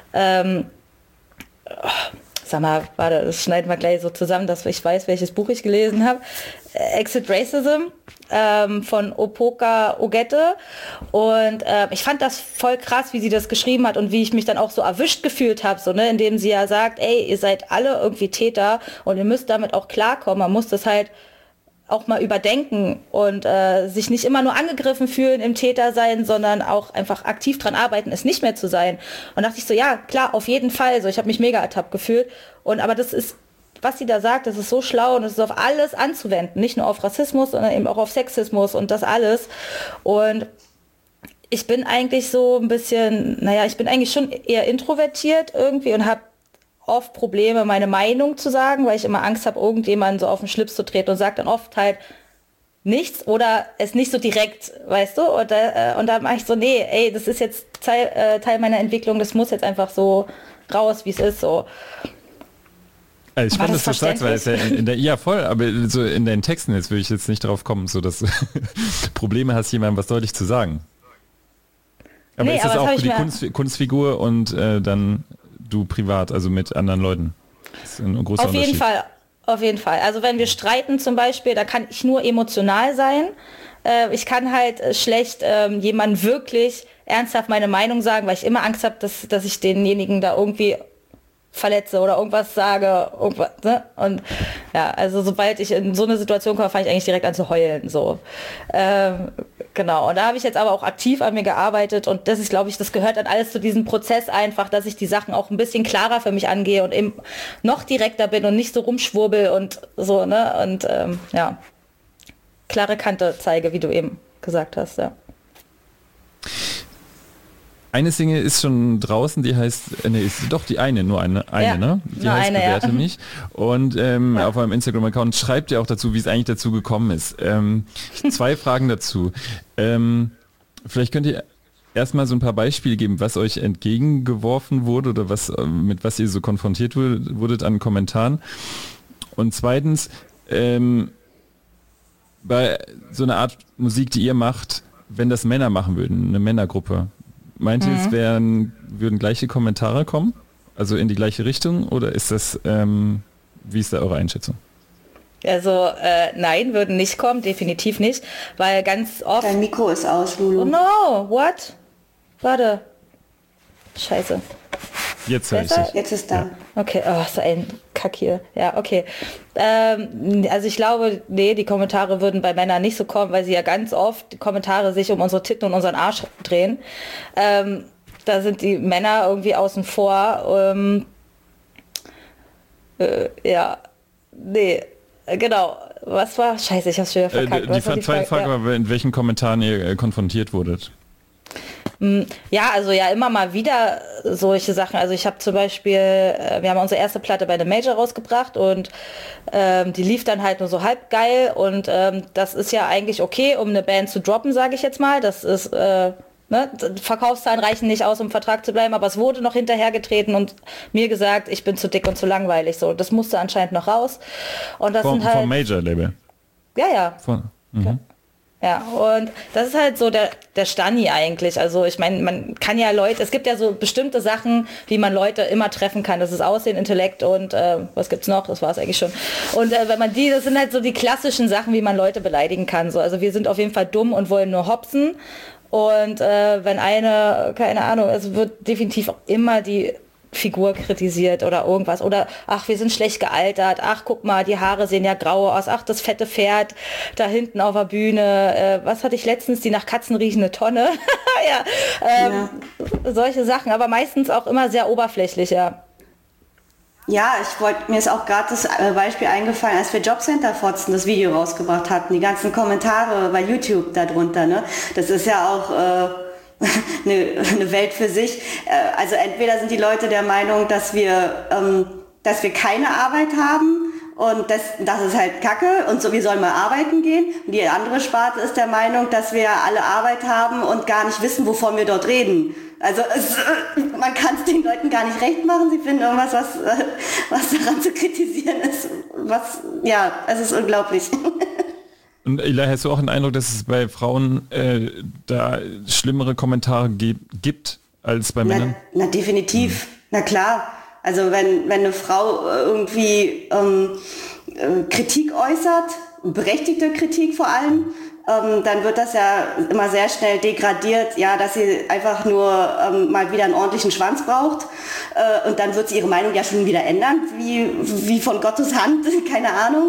Sag mal, warte, das schneiden wir gleich so zusammen, dass ich weiß, welches Buch ich gelesen habe. Exit Racism von Opoka Ogette. Und ich fand das voll krass, wie sie das geschrieben hat und wie ich mich dann auch so erwischt gefühlt habe, so, ne, indem sie ja sagt, ey, ihr seid alle irgendwie Täter und ihr müsst damit auch klarkommen. Man muss das halt auch mal überdenken und sich nicht immer nur angegriffen fühlen im Täter sein, sondern auch einfach aktiv dran arbeiten, es nicht mehr zu sein. Und dachte ich so, ja, klar, auf jeden Fall. So, ich habe mich mega ertappt gefühlt. Aber das ist, was sie da sagt, das ist so schlau und es ist auf alles anzuwenden. Nicht nur auf Rassismus, sondern eben auch auf Sexismus und das alles. Und ich bin eigentlich so ein bisschen, ich bin eigentlich schon eher introvertiert irgendwie und habe oft Probleme, meine Meinung zu sagen, weil ich immer Angst habe, irgendjemanden so auf den Schlips zu treten und sagt dann oft halt nichts oder es nicht so direkt, weißt du? Und da mache ich so, nee, ey, das ist jetzt Teil meiner Entwicklung, das muss jetzt einfach so raus, wie es ist, so. Also ich fand das so stark, weil es ja voll, aber so in deinen Texten, jetzt will ich jetzt nicht drauf kommen, so dass du Probleme hast, jemandem was deutlich zu sagen. Aber ist das auch für die Kunstfigur und dann du privat, also mit anderen Leuten? Das ist ein großer Unterschied. Auf jeden Fall. Also wenn wir streiten zum Beispiel, da kann ich nur emotional sein. Ich kann halt schlecht jemandem wirklich ernsthaft meine Meinung sagen, weil ich immer Angst habe, dass ich denjenigen da irgendwie verletze oder irgendwas sage, irgendwas, ne? Und ja, also sobald ich in so eine Situation komme, fange ich eigentlich direkt an zu heulen, so. Genau, und da habe ich jetzt aber auch aktiv an mir gearbeitet und das ist, glaube ich, das gehört dann alles zu diesem Prozess einfach, dass ich die Sachen auch ein bisschen klarer für mich angehe und eben noch direkter bin und nicht so rumschwurbel und so, ne? Und klare Kante zeige, wie du eben gesagt hast, ja. Eine Single ist schon draußen, die heißt, nur eine, ja, ne? Die heißt Bewerte mich. Und auf eurem Instagram-Account schreibt ihr auch dazu, wie es eigentlich dazu gekommen ist. 2 Fragen dazu. Vielleicht könnt ihr erstmal so ein paar Beispiele geben, was euch entgegengeworfen wurde oder mit was ihr so konfrontiert wurdet an Kommentaren. Und zweitens, bei so einer Art Musik, die ihr macht, wenn das Männer machen würden, eine Männergruppe, meint ihr, es würden gleiche Kommentare kommen? Also in die gleiche Richtung? Oder ist das, wie ist da eure Einschätzung? Also nein, würden nicht kommen, definitiv nicht. Weil ganz oft... Dein Mikro ist aus, Lulu. Oh no, what? Warte. Scheiße. Jetzt höre ich dich. Jetzt ist da. Ja. Okay, so ein Kack hier. Ja, okay. Also ich glaube, nee, die Kommentare würden bei Männern nicht so kommen, weil sie ja ganz oft die Kommentare sich um unsere Titten und unseren Arsch drehen. Da sind die Männer irgendwie außen vor. Genau. Was war? Scheiße, ich hab's schon wieder verkackt. Die zweite Frage war, in welchen Kommentaren ihr konfrontiert wurdet. Ja, also ja, immer mal wieder solche Sachen. Also ich habe zum Beispiel, wir haben unsere erste Platte bei einem Major rausgebracht und die lief dann halt nur so halb geil und das ist ja eigentlich okay, um eine Band zu droppen, sage ich jetzt mal. Das ist, Verkaufszahlen reichen nicht aus, um im Vertrag zu bleiben, aber es wurde noch hinterhergetreten und mir gesagt, ich bin zu dick und zu langweilig. So, das musste anscheinend noch raus. Und das sind halt... Vom Major-Label? Ja. Ja, und das ist halt so der Stani eigentlich. Also ich meine, man kann ja Leute, es gibt ja so bestimmte Sachen, wie man Leute immer treffen kann. Das ist Aussehen, Intellekt und was gibt's noch? Das war es eigentlich schon. Und wenn man das sind halt so die klassischen Sachen, wie man Leute beleidigen kann. So, also wir sind auf jeden Fall dumm und wollen nur hopsen. Und wenn keine Ahnung, es wird definitiv auch immer die Figur kritisiert oder irgendwas. Oder, ach, wir sind schlecht gealtert. Ach, guck mal, die Haare sehen ja grau aus. Ach, das fette Pferd da hinten auf der Bühne. Was hatte ich letztens? Die nach Katzen riechende Tonne. Solche Sachen. Aber meistens auch immer sehr oberflächlich, ja. Ja, mir ist auch gerade das Beispiel eingefallen, als wir Jobcenter-Fotzen das Video rausgebracht hatten. Die ganzen Kommentare bei YouTube darunter, ne? Das ist ja auch... eine Welt für sich. Also entweder sind die Leute der Meinung, dass wir keine Arbeit haben und das ist halt Kacke und so, wir sollen mal arbeiten gehen. Und die andere Sparte ist der Meinung, dass wir alle Arbeit haben und gar nicht wissen, wovon wir dort reden. Also man kann es den Leuten gar nicht recht machen. Sie finden irgendwas, was daran zu kritisieren ist. Es ist unglaublich. Und Eli, hast du auch den Eindruck, dass es bei Frauen da schlimmere Kommentare gibt als bei Männern? Na definitiv, na klar. Also wenn eine Frau irgendwie Kritik äußert, berechtigte Kritik vor allem, dann wird das ja immer sehr schnell degradiert, ja, dass sie einfach nur mal wieder einen ordentlichen Schwanz braucht und dann wird sie ihre Meinung ja schon wieder ändern, wie von Gottes Hand, keine Ahnung.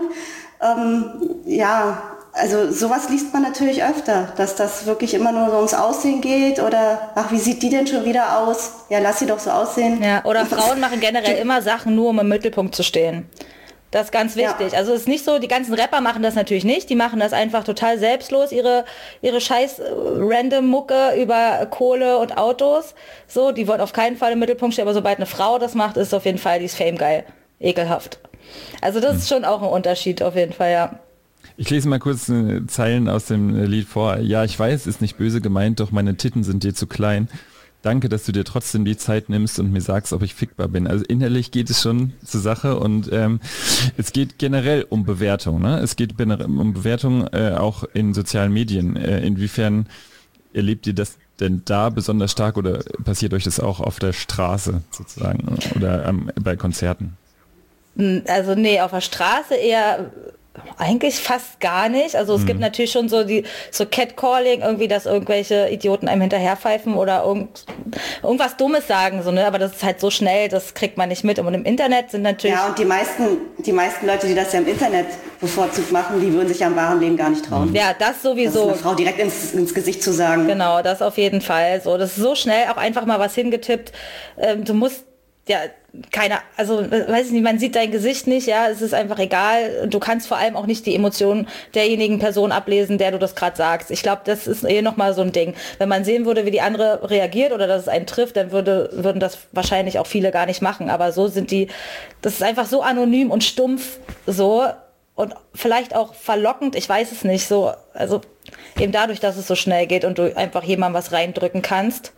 Also sowas liest man natürlich öfter, dass das wirklich immer nur so ums Aussehen geht oder ach, wie sieht die denn schon wieder aus? Ja, lass sie doch so aussehen. Ja, oder Frauen machen generell immer Sachen nur, um im Mittelpunkt zu stehen. Das ist ganz wichtig. Ja. Also es ist nicht so, die ganzen Rapper machen das natürlich nicht, die machen das einfach total selbstlos, ihre scheiß random Mucke über Kohle und Autos. So, die wollen auf keinen Fall im Mittelpunkt stehen, aber sobald eine Frau das macht, ist es auf jeden Fall, die ist Fame geil. Ekelhaft. Also das ist schon auch ein Unterschied auf jeden Fall, ja. Ich lese mal kurz Zeilen aus dem Lied vor. Ja, ich weiß, ist nicht böse gemeint, doch meine Titten sind dir zu klein. Danke, dass du dir trotzdem die Zeit nimmst und mir sagst, ob ich fickbar bin. Also innerlich geht es schon zur Sache und es geht generell um Bewertung. Ne? Es geht um Bewertung auch in sozialen Medien. Inwiefern erlebt ihr das denn da besonders stark oder passiert euch das auch auf der Straße sozusagen oder bei Konzerten? Also nee, auf der Straße eher... Eigentlich fast gar nicht. Also es gibt natürlich schon so Catcalling, irgendwie, dass irgendwelche Idioten einem hinterherpfeifen oder irgendwas Dummes sagen, so, ne? Aber das ist halt so schnell, das kriegt man nicht mit. Und im Internet sind natürlich... Ja, und die meisten Leute, die das ja im Internet bevorzugt machen, die würden sich ja im wahren Leben gar nicht trauen. Ja, das sowieso. Das eine Frau direkt ins Gesicht zu sagen. Genau, das auf jeden Fall. So, das ist so schnell, auch einfach mal was hingetippt. Du musst ja, weiß ich nicht, man sieht dein Gesicht nicht, ja, es ist einfach egal. Du kannst vor allem auch nicht die Emotionen derjenigen Person ablesen, der du das gerade sagst. Ich glaube, das ist nochmal so ein Ding. Wenn man sehen würde, wie die andere reagiert oder dass es einen trifft, dann würden das wahrscheinlich auch viele gar nicht machen. Aber so das ist einfach so anonym und stumpf so und vielleicht auch verlockend, ich weiß es nicht, so, also eben dadurch, dass es so schnell geht und du einfach jemandem was reindrücken kannst.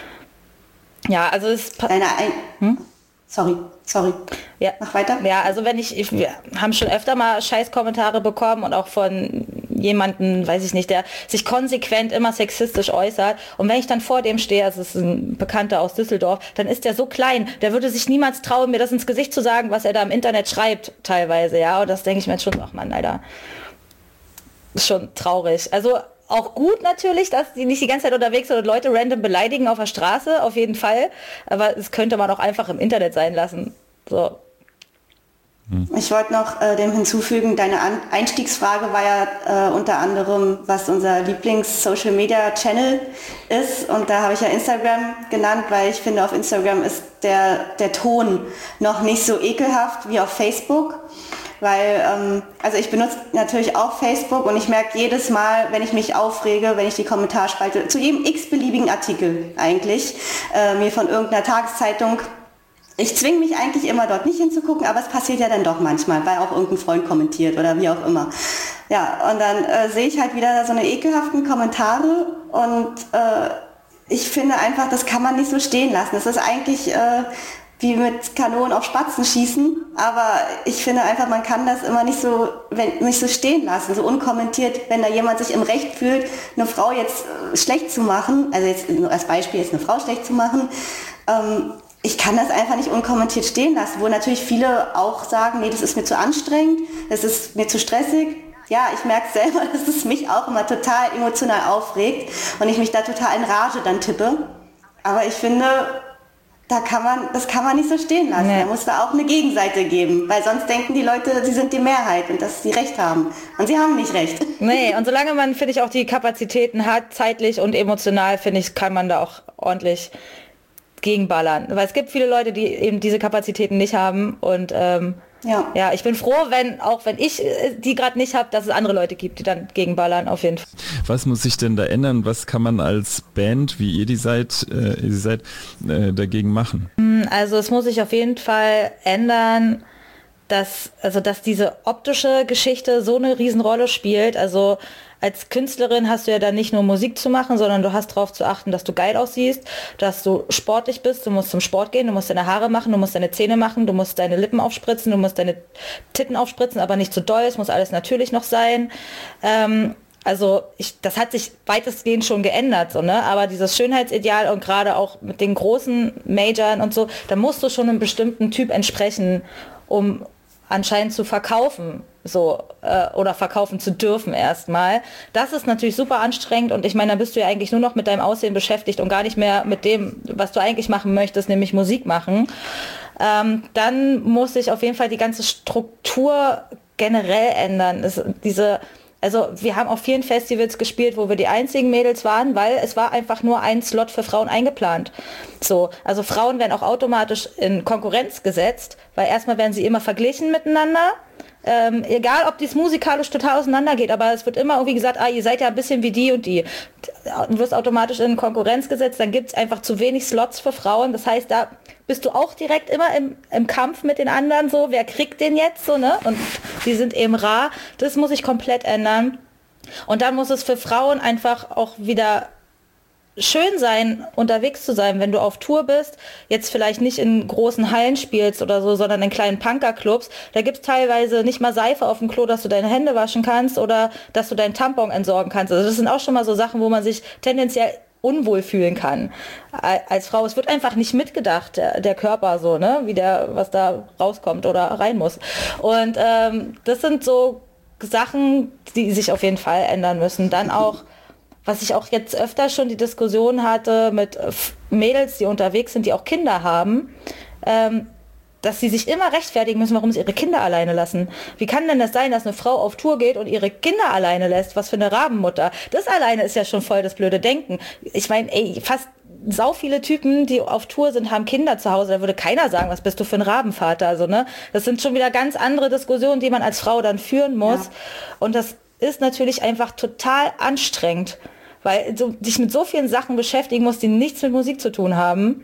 Ja, also es... Sorry. Ja. Mach weiter. Ja, also wir haben schon öfter mal Scheißkommentare bekommen und auch von jemandem, weiß ich nicht, der sich konsequent immer sexistisch äußert. Und wenn ich dann vor dem stehe, also es ist ein Bekannter aus Düsseldorf, dann ist der so klein, der würde sich niemals trauen, mir das ins Gesicht zu sagen, was er da im Internet schreibt, teilweise, ja. Und das denke ich mir jetzt schon, ach Mann, Alter, ist schon traurig. Also auch gut natürlich, dass die nicht die ganze Zeit unterwegs sind und Leute random beleidigen auf der Straße, auf jeden Fall. Aber es könnte man auch einfach im Internet sein lassen. So. Ich wollte noch dem hinzufügen, deine Einstiegsfrage war ja unter anderem, was unser Lieblings-Social-Media-Channel ist. Und da habe ich ja Instagram genannt, weil ich finde, auf Instagram ist der Ton noch nicht so ekelhaft wie auf Facebook. weil also ich benutze natürlich auch Facebook und ich merke jedes Mal, wenn ich mich aufrege, wenn ich die Kommentarspalte zu jedem x-beliebigen Artikel eigentlich mir von irgendeiner Tageszeitung, ich zwinge mich eigentlich immer dort nicht hinzugucken, aber es passiert ja dann doch manchmal, weil auch irgendein Freund kommentiert oder wie auch immer. Ja, und dann sehe ich halt wieder so eine ekelhaften Kommentare und ich finde einfach, das kann man nicht so stehen lassen. Das ist eigentlich wie mit Kanonen auf Spatzen schießen, aber ich finde einfach, man kann das immer nicht so stehen lassen, so unkommentiert, wenn da jemand sich im Recht fühlt, eine Frau jetzt schlecht zu machen, also jetzt nur als Beispiel jetzt eine Frau schlecht zu machen, ich kann das einfach nicht unkommentiert stehen lassen, wo natürlich viele auch sagen, nee, das ist mir zu anstrengend, das ist mir zu stressig. Ja, ich merke selber, dass es mich auch immer total emotional aufregt und ich mich da total in Rage dann tippe. Aber ich finde, das kann man nicht so stehen lassen. Nee. Da muss da auch eine Gegenseite geben, weil sonst denken die Leute, sie sind die Mehrheit und dass sie Recht haben. Und sie haben nicht Recht. Nee, und solange man, finde ich, auch die Kapazitäten hat, zeitlich und emotional, finde ich, kann man da auch ordentlich gegenballern. Weil es gibt viele Leute, die eben diese Kapazitäten nicht haben und ja, ich bin froh, wenn ich die gerade nicht habe, dass es andere Leute gibt, die dann gegenballern, auf jeden Fall. Was muss sich denn da ändern? Was kann man als Band, wie ihr seid, dagegen machen? Also es muss sich auf jeden Fall ändern, dass diese optische Geschichte so eine Riesenrolle spielt. Also als Künstlerin hast du ja dann nicht nur Musik zu machen, sondern du hast darauf zu achten, dass du geil aussiehst, dass du sportlich bist, du musst zum Sport gehen, du musst deine Haare machen, du musst deine Zähne machen, du musst deine Lippen aufspritzen, du musst deine Titten aufspritzen, aber nicht zu doll, es muss alles natürlich noch sein. Das hat sich weitestgehend schon geändert, so, ne? Aber dieses Schönheitsideal und gerade auch mit den großen Majoren und so, da musst du schon einem bestimmten Typ entsprechen, um anscheinend zu verkaufen, oder verkaufen zu dürfen erstmal. Das ist natürlich super anstrengend und ich meine, da bist du ja eigentlich nur noch mit deinem Aussehen beschäftigt und gar nicht mehr mit dem, was du eigentlich machen möchtest, nämlich Musik machen. Dann muss sich auf jeden Fall die ganze Struktur generell ändern. Also wir haben auf vielen Festivals gespielt, wo wir die einzigen Mädels waren, weil es war einfach nur ein Slot für Frauen eingeplant. So, also Frauen werden auch automatisch in Konkurrenz gesetzt, weil erstmal werden sie immer verglichen miteinander. Egal, ob dies musikalisch total auseinandergeht, aber es wird immer irgendwie gesagt, ihr seid ja ein bisschen wie die und die. Du wirst automatisch in Konkurrenz gesetzt, dann gibt es einfach zu wenig Slots für Frauen. Das heißt, da bist du auch direkt immer im Kampf mit den anderen, so, wer kriegt den jetzt, so, ne? Und die sind eben rar. Das muss sich komplett ändern. Und dann muss es für Frauen einfach auch wieder schön sein, unterwegs zu sein, wenn du auf Tour bist, jetzt vielleicht nicht in großen Hallen spielst oder so, sondern in kleinen Punkerclubs. Da gibt es teilweise nicht mal Seife auf dem Klo, dass du deine Hände waschen kannst oder dass du deinen Tampon entsorgen kannst. Also das sind auch schon mal so Sachen, wo man sich tendenziell unwohl fühlen kann als Frau. Es wird einfach nicht mitgedacht, der Körper so, ne, was da rauskommt oder rein muss. Und das sind so Sachen, die sich auf jeden Fall ändern müssen. Dann auch, was ich auch jetzt öfter schon die Diskussion hatte mit Mädels, die unterwegs sind, die auch Kinder haben, dass sie sich immer rechtfertigen müssen, warum sie ihre Kinder alleine lassen. Wie kann denn das sein, dass eine Frau auf Tour geht und ihre Kinder alleine lässt? Was für eine Rabenmutter. Das alleine ist ja schon voll das blöde Denken. Ich meine, fast sau viele Typen, die auf Tour sind, haben Kinder zu Hause. Da würde keiner sagen, was bist du für ein Rabenvater? Also, ne? Das sind schon wieder ganz andere Diskussionen, die man als Frau dann führen muss. Ja. Und das ist natürlich einfach total anstrengend, weil du dich mit so vielen Sachen beschäftigen musst, die nichts mit Musik zu tun haben.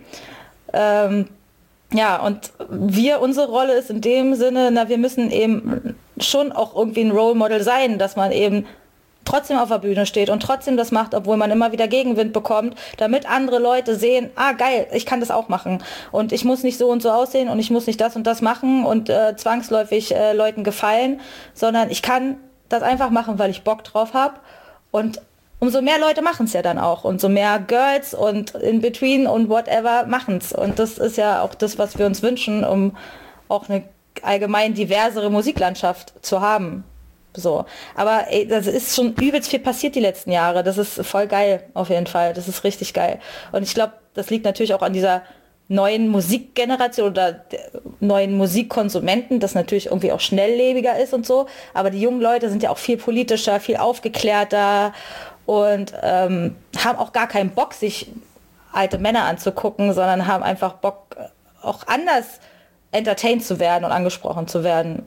Ja, und unsere Rolle ist in dem Sinne, wir müssen eben schon auch irgendwie ein Role Model sein, dass man eben trotzdem auf der Bühne steht und trotzdem das macht, obwohl man immer wieder Gegenwind bekommt, damit andere Leute sehen, geil, ich kann das auch machen und ich muss nicht so und so aussehen und ich muss nicht das und das machen und zwangsläufig Leuten gefallen, sondern ich kann das einfach machen, weil ich Bock drauf habe und umso mehr Leute machen es ja dann auch und so mehr Girls und in between und whatever machen es und das ist ja auch das, was wir uns wünschen, um auch eine allgemein diversere Musiklandschaft zu haben. So, aber das ist schon übelst viel passiert die letzten Jahre. Das ist voll geil, auf jeden Fall. Das ist richtig geil. Und ich glaube, das liegt natürlich auch an dieser neuen Musikgeneration oder neuen Musikkonsumenten, das natürlich irgendwie auch schnelllebiger ist und so. Aber die jungen Leute sind ja auch viel politischer, viel aufgeklärter und haben auch gar keinen Bock, sich alte Männer anzugucken, sondern haben einfach Bock, auch anders entertained zu werden und angesprochen zu werden.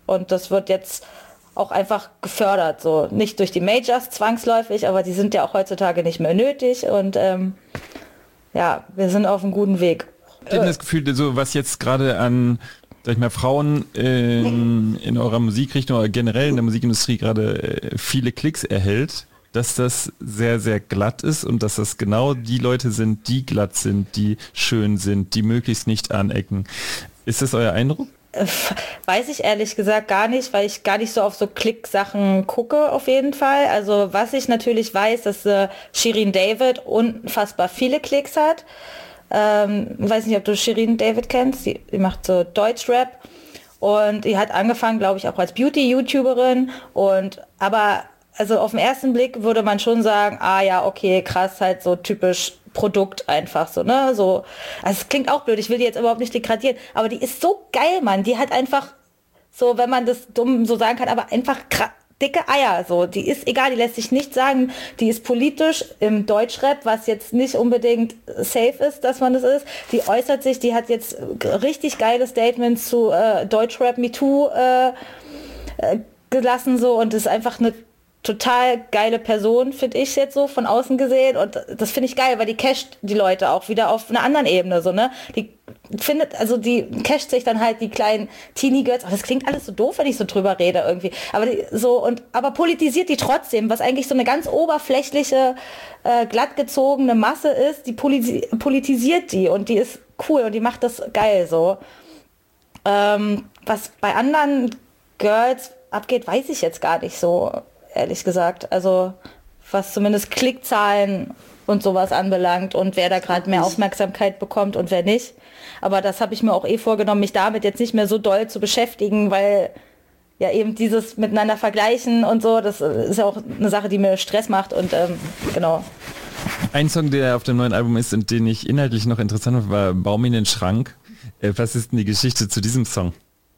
und das wird jetzt auch einfach gefördert, so nicht durch die Majors zwangsläufig, aber die sind ja auch heutzutage nicht mehr nötig und ja, wir sind auf einem guten Weg. Ich habe das Gefühl, so was jetzt gerade an, sag ich mal, Frauen in eurer Musikrichtung oder generell in der Musikindustrie gerade viele Klicks erhält, dass das sehr, sehr glatt ist und dass das genau die Leute sind, die glatt sind, die schön sind, die möglichst nicht anecken. Ist das euer Eindruck? Weiß ich ehrlich gesagt gar nicht, weil ich gar nicht so auf so Klick-Sachen gucke auf jeden Fall. Also was ich natürlich weiß, dass Shirin David unfassbar viele Klicks hat. Weiß nicht, ob du Shirin David kennst, die macht so Deutschrap und die hat angefangen, glaube ich, auch als Beauty-YouTuberin aber also auf den ersten Blick würde man schon sagen, ja, okay, krass, halt so typisch Produkt einfach so, ne, so, also es klingt auch blöd, ich will die jetzt überhaupt nicht degradieren, aber die ist so geil, Mann, die hat einfach so, wenn man das dumm so sagen kann, aber einfach dicke Eier, so, die ist egal, die lässt sich nicht sagen, die ist politisch im Deutschrap, was jetzt nicht unbedingt safe ist, dass man das ist, die äußert sich, die hat jetzt richtig geile Statements zu Deutschrap MeToo gelassen, so, und ist einfach eine total geile Person, finde ich jetzt so von außen gesehen, und das finde ich geil, weil die casht die Leute auch wieder auf einer anderen Ebene, so, ne, die casht sich dann halt die kleinen Teenie-Girls, das klingt alles so doof, wenn ich so drüber rede irgendwie, aber politisiert die trotzdem, was eigentlich so eine ganz oberflächliche, glattgezogene Masse ist, die politisiert die und die ist cool und die macht das geil, so. Was bei anderen Girls abgeht, weiß ich jetzt gar nicht so, ehrlich gesagt. Also was zumindest Klickzahlen und sowas anbelangt und wer da gerade mehr Aufmerksamkeit bekommt und wer nicht. Aber das habe ich mir auch vorgenommen, mich damit jetzt nicht mehr so doll zu beschäftigen, weil ja eben dieses miteinander vergleichen und so, das ist ja auch eine Sache, die mir Stress macht und genau. Ein Song, der auf dem neuen Album ist und den ich inhaltlich noch interessant fand, war Baum in den Schrank. Was ist denn die Geschichte zu diesem Song?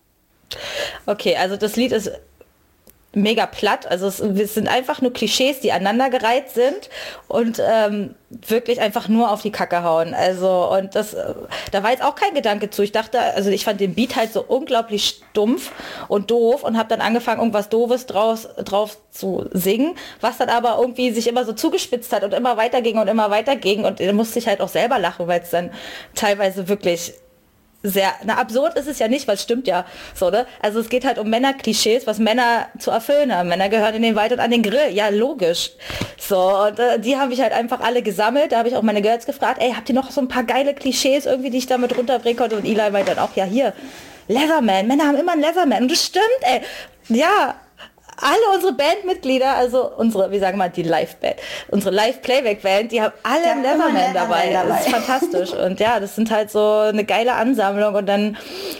Okay, also das Lied ist mega platt, also es sind einfach nur Klischees, die aneinandergereiht sind und wirklich einfach nur auf die Kacke hauen. Also und da war jetzt auch kein Gedanke zu. Ich dachte, also ich fand den Beat halt so unglaublich stumpf und doof und habe dann angefangen, irgendwas Doofes drauf zu singen, was dann aber irgendwie sich immer so zugespitzt hat und immer weiterging und da musste ich halt auch selber lachen, weil es dann teilweise wirklich absurd ist es ja nicht, weil es stimmt ja so, ne? Also es geht halt um Männerklischees, was Männer zu erfüllen haben. Männer gehören in den Wald und an den Grill. Ja, logisch. So, und die habe ich halt einfach alle gesammelt. Da habe ich auch meine Girls gefragt, habt ihr noch so ein paar geile Klischees irgendwie, die ich damit runterbringen konnte? Und Eli meint dann auch, ja hier, Leatherman. Männer haben immer einen Leatherman. Und das stimmt, Ja, alle unsere Bandmitglieder, also die Live-Band, unsere Live-Playback-Band, die haben alle einen Leatherman dabei. Das ist fantastisch. Und ja, das sind halt so eine geile Ansammlung. Und dann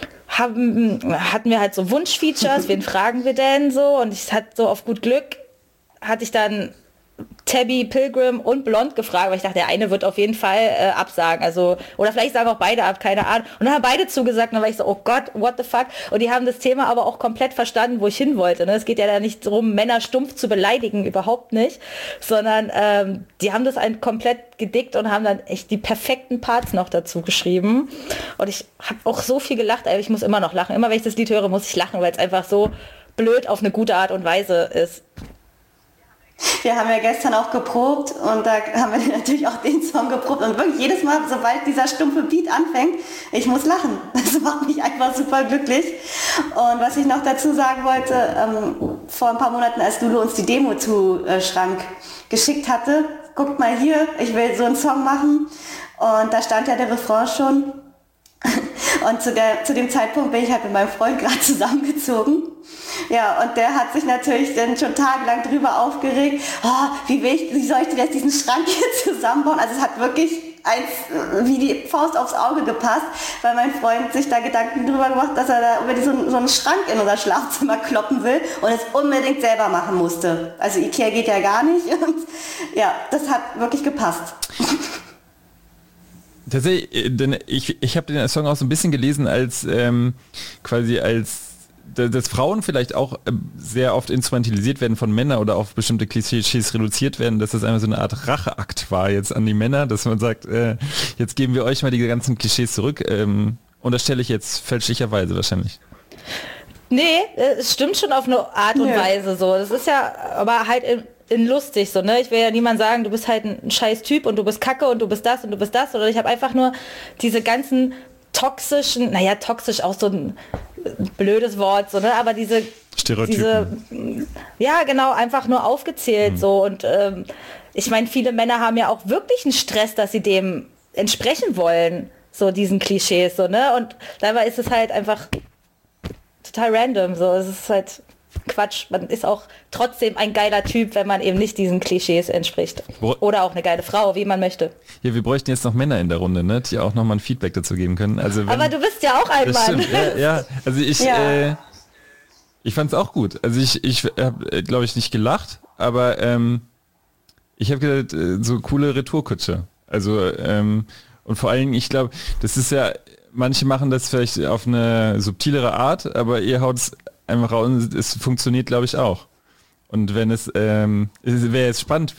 hatten wir halt so Wunschfeatures, wen fragen wir denn so? Und ich hatte so auf gut Glück, hatte ich dann Tabby, Pilgrim und Blond gefragt, weil ich dachte, der eine wird auf jeden Fall absagen, also, oder vielleicht sagen auch beide ab, keine Ahnung. Und dann haben beide zugesagt, und dann war ich so, oh Gott, what the fuck? Und die haben das Thema aber auch komplett verstanden, wo ich hin wollte. Ne? Es geht ja da nicht darum, Männer stumpf zu beleidigen, überhaupt nicht, sondern die haben das komplett gedickt und haben dann echt die perfekten Parts noch dazu geschrieben. Und ich habe auch so viel gelacht, ich muss immer noch lachen. Immer wenn ich das Lied höre, muss ich lachen, weil es einfach so blöd auf eine gute Art und Weise ist. Wir haben ja gestern auch geprobt und da haben wir natürlich auch den Song geprobt und wirklich jedes Mal, sobald dieser stumpfe Beat anfängt, ich muss lachen. Das macht mich einfach super glücklich. Und was ich noch dazu sagen wollte, vor ein paar Monaten, als Lulu uns die Demo zu Schrank geschickt hatte, guckt mal hier, ich will so einen Song machen und da stand ja der Refrain schon. Und zu dem Zeitpunkt bin ich halt mit meinem Freund gerade zusammengezogen. Ja, und der hat sich natürlich dann schon tagelang drüber aufgeregt, wie soll ich denn jetzt diesen Schrank hier zusammenbauen? Also es hat wirklich wie die Faust aufs Auge gepasst, weil mein Freund sich da Gedanken drüber gemacht, dass er da über so einen Schrank in unser Schlafzimmer kloppen will und es unbedingt selber machen musste. Also Ikea geht ja gar nicht und ja, das hat wirklich gepasst. Tatsächlich, denn ich habe den Song auch so ein bisschen gelesen als dass Frauen vielleicht auch sehr oft instrumentalisiert werden von Männern oder auf bestimmte Klischees reduziert werden, dass das einfach so eine Art Racheakt war jetzt an die Männer, dass man sagt, jetzt geben wir euch mal die ganzen Klischees zurück. Unterstelle ich jetzt fälschlicherweise wahrscheinlich. Nee, es stimmt schon auf eine Art und Weise so. Das ist ja aber halt in lustig so, ne? Ich will ja niemand sagen, du bist halt ein scheiß Typ und du bist kacke und du bist das und du bist das. Oder ich habe einfach nur diese ganzen toxischen, naja, toxisch auch so ein blödes Wort, so, ne? Aber diese Stereotypen. Ja, genau, einfach nur aufgezählt so. Und ich meine, viele Männer haben ja auch wirklich einen Stress, dass sie dem entsprechen wollen, so diesen Klischees, so, ne? Und dabei ist es halt einfach total random, so. Es ist halt Quatsch. Man ist auch trotzdem ein geiler Typ, wenn man eben nicht diesen Klischees entspricht. Oder auch eine geile Frau, wie man möchte. Ja, wir bräuchten jetzt noch Männer in der Runde, ne? Die auch nochmal ein Feedback dazu geben können. Also aber du bist ja auch ein Mann. Ja, also ich fand es auch gut. Also ich habe, glaube ich, nicht gelacht, aber ich habe gedacht, so coole Retourkutsche. Also und vor allem, ich glaube, das ist ja, manche machen das vielleicht auf eine subtilere Art, aber ihr haut es einfach raus, es funktioniert, glaube ich, auch. Und wenn es wäre jetzt spannend,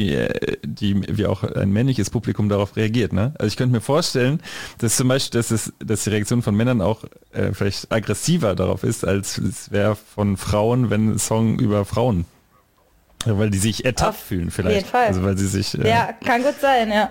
wie auch ein männliches Publikum darauf reagiert, ne? Also ich könnte mir vorstellen, dass zum Beispiel, dass die Reaktion von Männern auch vielleicht aggressiver darauf ist, als es wäre von Frauen, wenn ein Song über Frauen, weil die sich ertappt fühlen vielleicht. Auf jeden Fall. Also weil sie sich ja, kann gut sein, ja.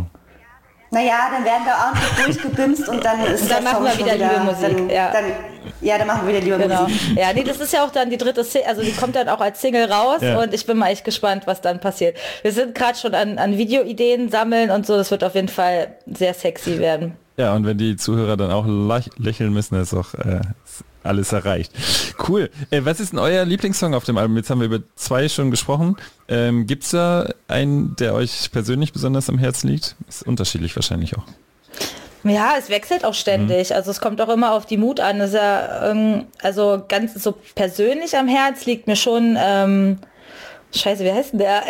Naja, dann werden wir auch nicht durchgebimst und dann ist dann machen wir wieder liebe Musik. Dann machen wir wieder liebe Musik. Ja, nee, das ist ja auch dann die dritte Single, also die kommt dann auch als Single raus und ich bin mal echt gespannt, was dann passiert. Wir sind gerade schon an Videoideen sammeln und so, das wird auf jeden Fall sehr sexy werden. Ja, und wenn die Zuhörer dann auch lächeln müssen, ist auch alles erreicht. Cool. Was ist denn euer Lieblingssong auf dem Album? Jetzt haben wir über 2 schon gesprochen. Gibt es da einen, der euch persönlich besonders am Herzen liegt? Ist unterschiedlich wahrscheinlich auch. Ja, es wechselt auch ständig. Also es kommt auch immer auf die Mut an. Das ist ja, also ganz so persönlich am Herz liegt mir schon, scheiße, wie heißt denn der?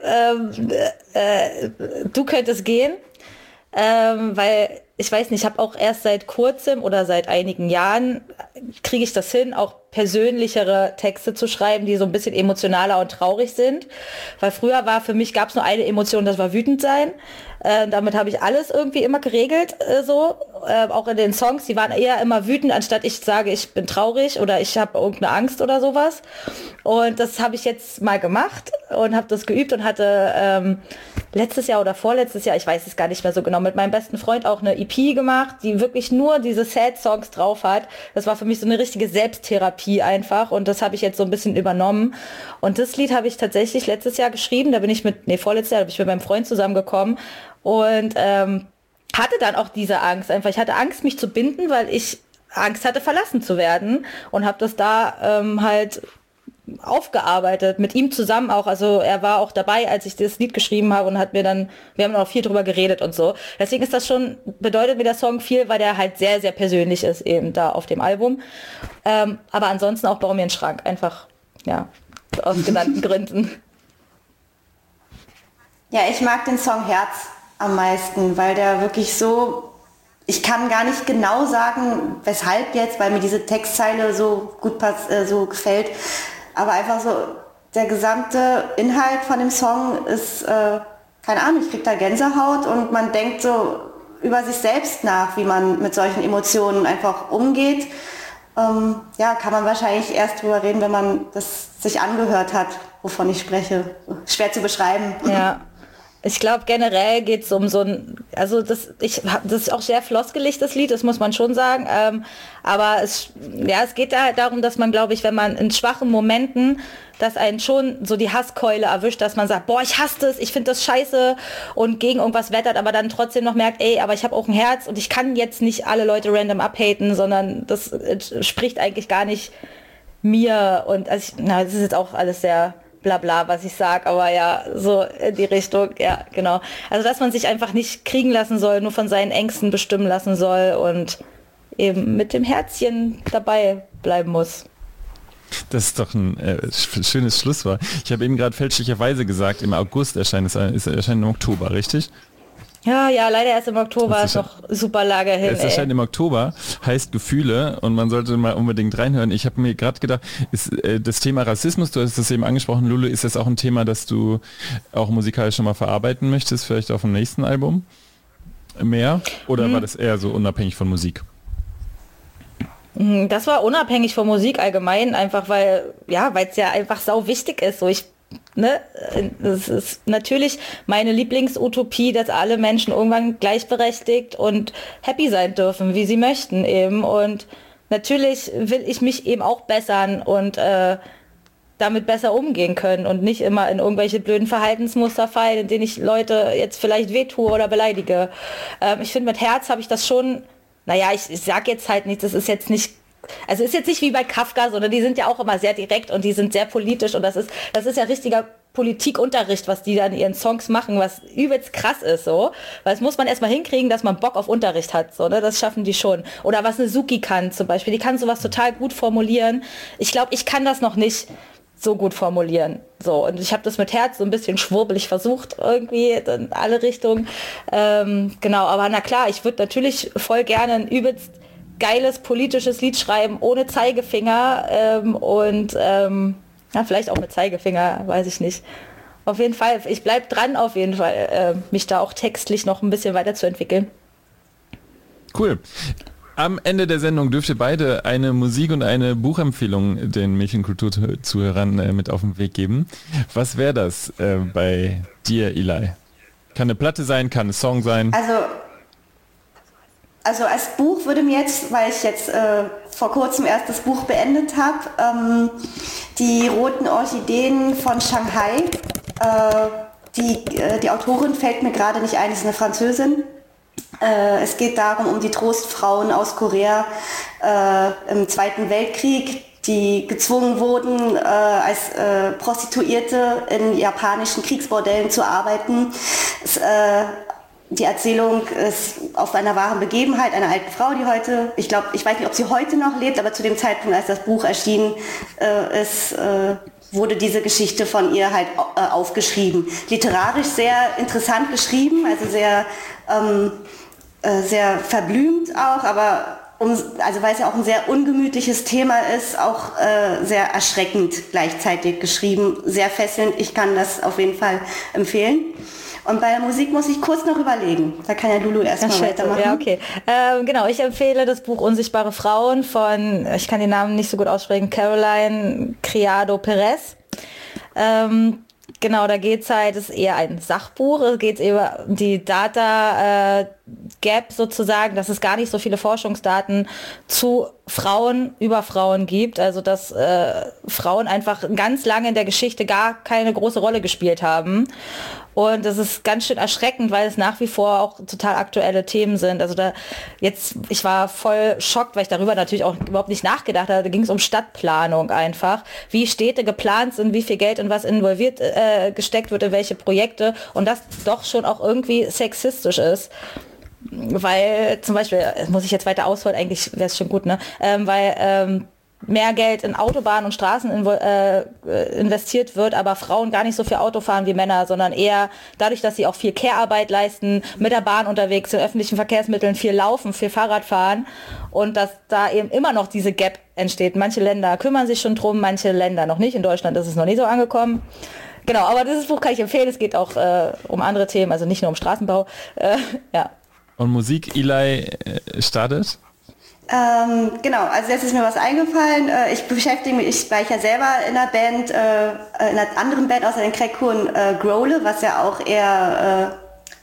Du könntest gehen. Weil ich weiß nicht, ich habe auch erst seit kurzem oder seit einigen Jahren kriege ich das hin, auch persönlichere Texte zu schreiben, die so ein bisschen emotionaler und traurig sind. Weil früher war für mich, gab es nur eine Emotion, das war wütend sein. Damit habe ich alles irgendwie immer geregelt, auch in den Songs. Die waren eher immer wütend, anstatt ich sage, ich bin traurig oder ich habe irgendeine Angst oder sowas. Und das habe ich jetzt mal gemacht und habe das geübt und hatte letztes Jahr oder vorletztes Jahr, ich weiß es gar nicht mehr so genau, mit meinem besten Freund auch eine EP gemacht, die wirklich nur diese Sad-Songs drauf hat. Das war für mich so eine richtige Selbsttherapie einfach und das habe ich jetzt so ein bisschen übernommen. Und das Lied habe ich tatsächlich letztes Jahr geschrieben, vorletztes Jahr bin ich mit meinem Freund zusammengekommen und hatte dann auch diese Angst einfach. Ich hatte Angst, mich zu binden, weil ich Angst hatte, verlassen zu werden und habe das da halt aufgearbeitet, mit ihm zusammen auch, also er war auch dabei, als ich das Lied geschrieben habe und wir haben auch viel drüber geredet und so. Deswegen ist das schon, bedeutet mir der Song viel, weil der halt sehr, sehr persönlich ist eben da auf dem Album. Aber ansonsten auch Bau mir einen Schrank, einfach, ja, aus genannten Gründen. Ja, ich mag den Song Herz am meisten, weil der wirklich so, ich kann gar nicht genau sagen, weshalb jetzt, weil mir diese Textzeile so gut so gefällt. Aber einfach so, der gesamte Inhalt von dem Song ist, keine Ahnung, ich krieg da Gänsehaut und man denkt so über sich selbst nach, wie man mit solchen Emotionen einfach umgeht. Ja, kann man wahrscheinlich erst drüber reden, wenn man das sich angehört hat, wovon ich spreche. Schwer zu beschreiben. Ja. Ich glaube, generell geht es um so ein, also das ist auch sehr floskelig, das Lied, das muss man schon sagen, aber es geht da halt darum, dass man, glaube ich, wenn man in schwachen Momenten, dass einen schon so die Hasskeule erwischt, dass man sagt, boah, ich hasse das, ich finde das scheiße und gegen irgendwas wettert, aber dann trotzdem noch merkt, ey, aber ich habe auch ein Herz und ich kann jetzt nicht alle Leute random abhaten, sondern das spricht eigentlich gar nicht mir und das ist jetzt auch alles sehr Blabla, was ich sag, aber ja, so in die Richtung, ja, genau. Also, dass man sich einfach nicht kriegen lassen soll, nur von seinen Ängsten bestimmen lassen soll und eben mit dem Herzchen dabei bleiben muss. Das ist doch ein schönes Schlusswort. Ich habe eben gerade fälschlicherweise gesagt, im August erscheint es erscheint im Oktober, richtig? Ja, leider erst im Oktober, ist noch super lange hin. Es erscheint im Oktober, heißt Gefühle und man sollte mal unbedingt reinhören. Ich habe mir gerade gedacht, ist das Thema Rassismus, du hast das eben angesprochen, Lulu, ist das auch ein Thema, das du auch musikalisch schon mal verarbeiten möchtest, vielleicht auf dem nächsten Album mehr? Oder war das eher so unabhängig von Musik? Das war unabhängig von Musik allgemein, einfach weil es ja einfach sau wichtig ist. So das ist natürlich meine Lieblingsutopie, dass alle Menschen irgendwann gleichberechtigt und happy sein dürfen, wie sie möchten eben. Und natürlich will ich mich eben auch bessern und damit besser umgehen können und nicht immer in irgendwelche blöden Verhaltensmuster fallen, in denen ich Leute jetzt vielleicht wehtue oder beleidige. Ich finde, mit Herz habe ich das schon. Ich sag jetzt halt nicht, das ist jetzt nicht, also ist jetzt nicht wie bei Kafka, sondern die sind ja auch immer sehr direkt und die sind sehr politisch und das ist ja richtiger Politikunterricht, was die da in ihren Songs machen, was übelst krass ist, so. Weil es muss man erstmal hinkriegen, dass man Bock auf Unterricht hat, so, ne, das schaffen die schon. Oder was eine Suki kann zum Beispiel, die kann sowas total gut formulieren. Ich glaube, ich kann das noch nicht so gut formulieren. So, und ich habe das mit Herz so ein bisschen schwurbelig versucht, irgendwie in alle Richtungen. Genau, aber na klar, ich würde natürlich voll gerne ein übelst geiles politisches Lied schreiben, ohne Zeigefinger vielleicht auch mit Zeigefinger, weiß ich nicht. Auf jeden Fall, ich bleib dran auf jeden Fall, mich da auch textlich noch ein bisschen weiterzuentwickeln. Cool. Am Ende der Sendung dürft ihr beide eine Musik- und eine Buchempfehlung den Mädchenkultur-Zuhörern mit auf den Weg geben. Was wäre das bei dir, Eli? Kann eine Platte sein, kann ein Song sein? Also als Buch würde mir jetzt, weil ich jetzt vor kurzem erst das Buch beendet habe, die roten Orchideen von Shanghai, die Autorin fällt mir gerade nicht ein, ist eine Französin. Es geht darum, um die Trostfrauen aus Korea im Zweiten Weltkrieg, die gezwungen wurden, als Prostituierte in japanischen Kriegsbordellen zu arbeiten. Die Erzählung ist auf einer wahren Begebenheit einer alten Frau, die heute, ich weiß nicht, ob sie heute noch lebt, aber zu dem Zeitpunkt, als das Buch erschienen ist, wurde diese Geschichte von ihr halt aufgeschrieben. Literarisch sehr interessant geschrieben, also sehr verblümt auch, aber weil es ja auch ein sehr ungemütliches Thema ist, auch sehr erschreckend gleichzeitig geschrieben, sehr fesselnd. Ich kann das auf jeden Fall empfehlen. Und bei der Musik muss ich kurz noch überlegen. Da kann ja Lulu erstmal weitermachen. Ja, okay. Genau, ich empfehle das Buch Unsichtbare Frauen von, ich kann den Namen nicht so gut aussprechen, Caroline Criado Perez. Genau, da geht's halt, das ist eher ein Sachbuch, es geht über die Data Gap sozusagen, dass es gar nicht so viele Forschungsdaten zu Frauen, über Frauen gibt, also dass Frauen einfach ganz lange in der Geschichte gar keine große Rolle gespielt haben. Und das ist ganz schön erschreckend, weil es nach wie vor auch total aktuelle Themen sind. Also ich war voll schockt, weil ich darüber natürlich auch überhaupt nicht nachgedacht habe. Da ging es um Stadtplanung einfach, wie Städte geplant sind, wie viel Geld in was involviert gesteckt wird, in welche Projekte und das doch schon auch irgendwie sexistisch ist. Weil zum Beispiel, muss ich jetzt weiter ausholen, eigentlich wäre es schon gut, ne? Weil mehr Geld in Autobahnen und Straßen investiert wird, aber Frauen gar nicht so viel Auto fahren wie Männer, sondern eher dadurch, dass sie auch viel Care-Arbeit leisten, mit der Bahn unterwegs, in öffentlichen Verkehrsmitteln viel laufen, viel Fahrrad fahren und dass da eben immer noch diese Gap entsteht. Manche Länder kümmern sich schon drum, manche Länder noch nicht. In Deutschland ist es noch nicht so angekommen. Genau, aber dieses Buch kann ich empfehlen. Es geht auch um andere Themen, also nicht nur um Straßenbau. Ja. Und Musik, Eli startet? Genau, also jetzt ist mir was eingefallen. Ich beschäftige mich, weil ich ja selber in einer Band, in einer anderen Band außer den Crackhuhn growle, was ja auch eher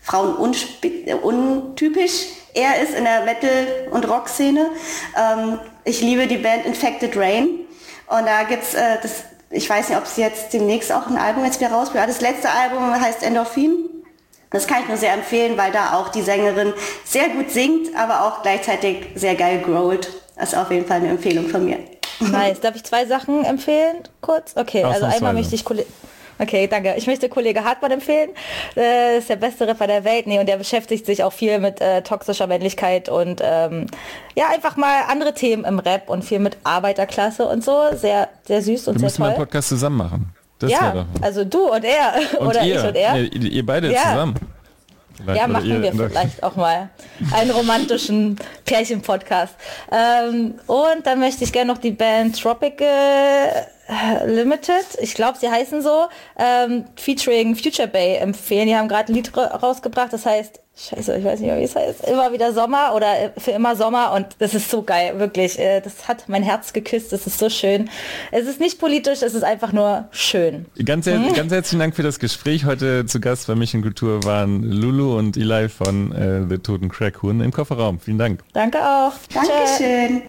frauenuntypisch eher ist in der Metal- und Rock-Szene. Ich liebe die Band Infected Rain und da gibt's ich weiß nicht, ob sie jetzt demnächst auch ein Album jetzt wieder rausbringt. Das letzte Album heißt Endorphin. Das kann ich nur sehr empfehlen, weil da auch die Sängerin sehr gut singt, aber auch gleichzeitig sehr geil growlt. Das ist auf jeden Fall eine Empfehlung von mir. Nice. Darf ich 2 Sachen empfehlen? Kurz? Okay, also einmal möchte ich Okay, danke. Ich möchte Kollege Hartmann empfehlen. Ist der beste Rapper der Welt. Nee, und der beschäftigt sich auch viel mit toxischer Männlichkeit und einfach mal andere Themen im Rap und viel mit Arbeiterklasse und so. Sehr, sehr süß und sehr toll. Wir müssen mal einen Podcast zusammen machen. Das also du und er. Und oder ihr. Ich und er. Nee, ihr beide zusammen. Vielleicht. Ja, machen wir vielleicht auch mal einen romantischen Pärchen-Podcast. Und dann möchte ich gerne noch die Band Tropical Limited, ich glaube, sie heißen so, featuring Future Bay empfehlen. Die haben gerade ein Lied rausgebracht, das heißt Scheiße, ich weiß nicht mehr, wie es heißt. Immer wieder Sommer oder für immer Sommer und das ist so geil, wirklich. Das hat mein Herz geküsst, das ist so schön. Es ist nicht politisch, es ist einfach nur schön. Ganz herzlichen Dank für das Gespräch. Heute zu Gast bei Mission Kultur waren Lulu und Eli von The Toten Crackhuhn im Kofferraum. Vielen Dank. Danke auch. Dankeschön.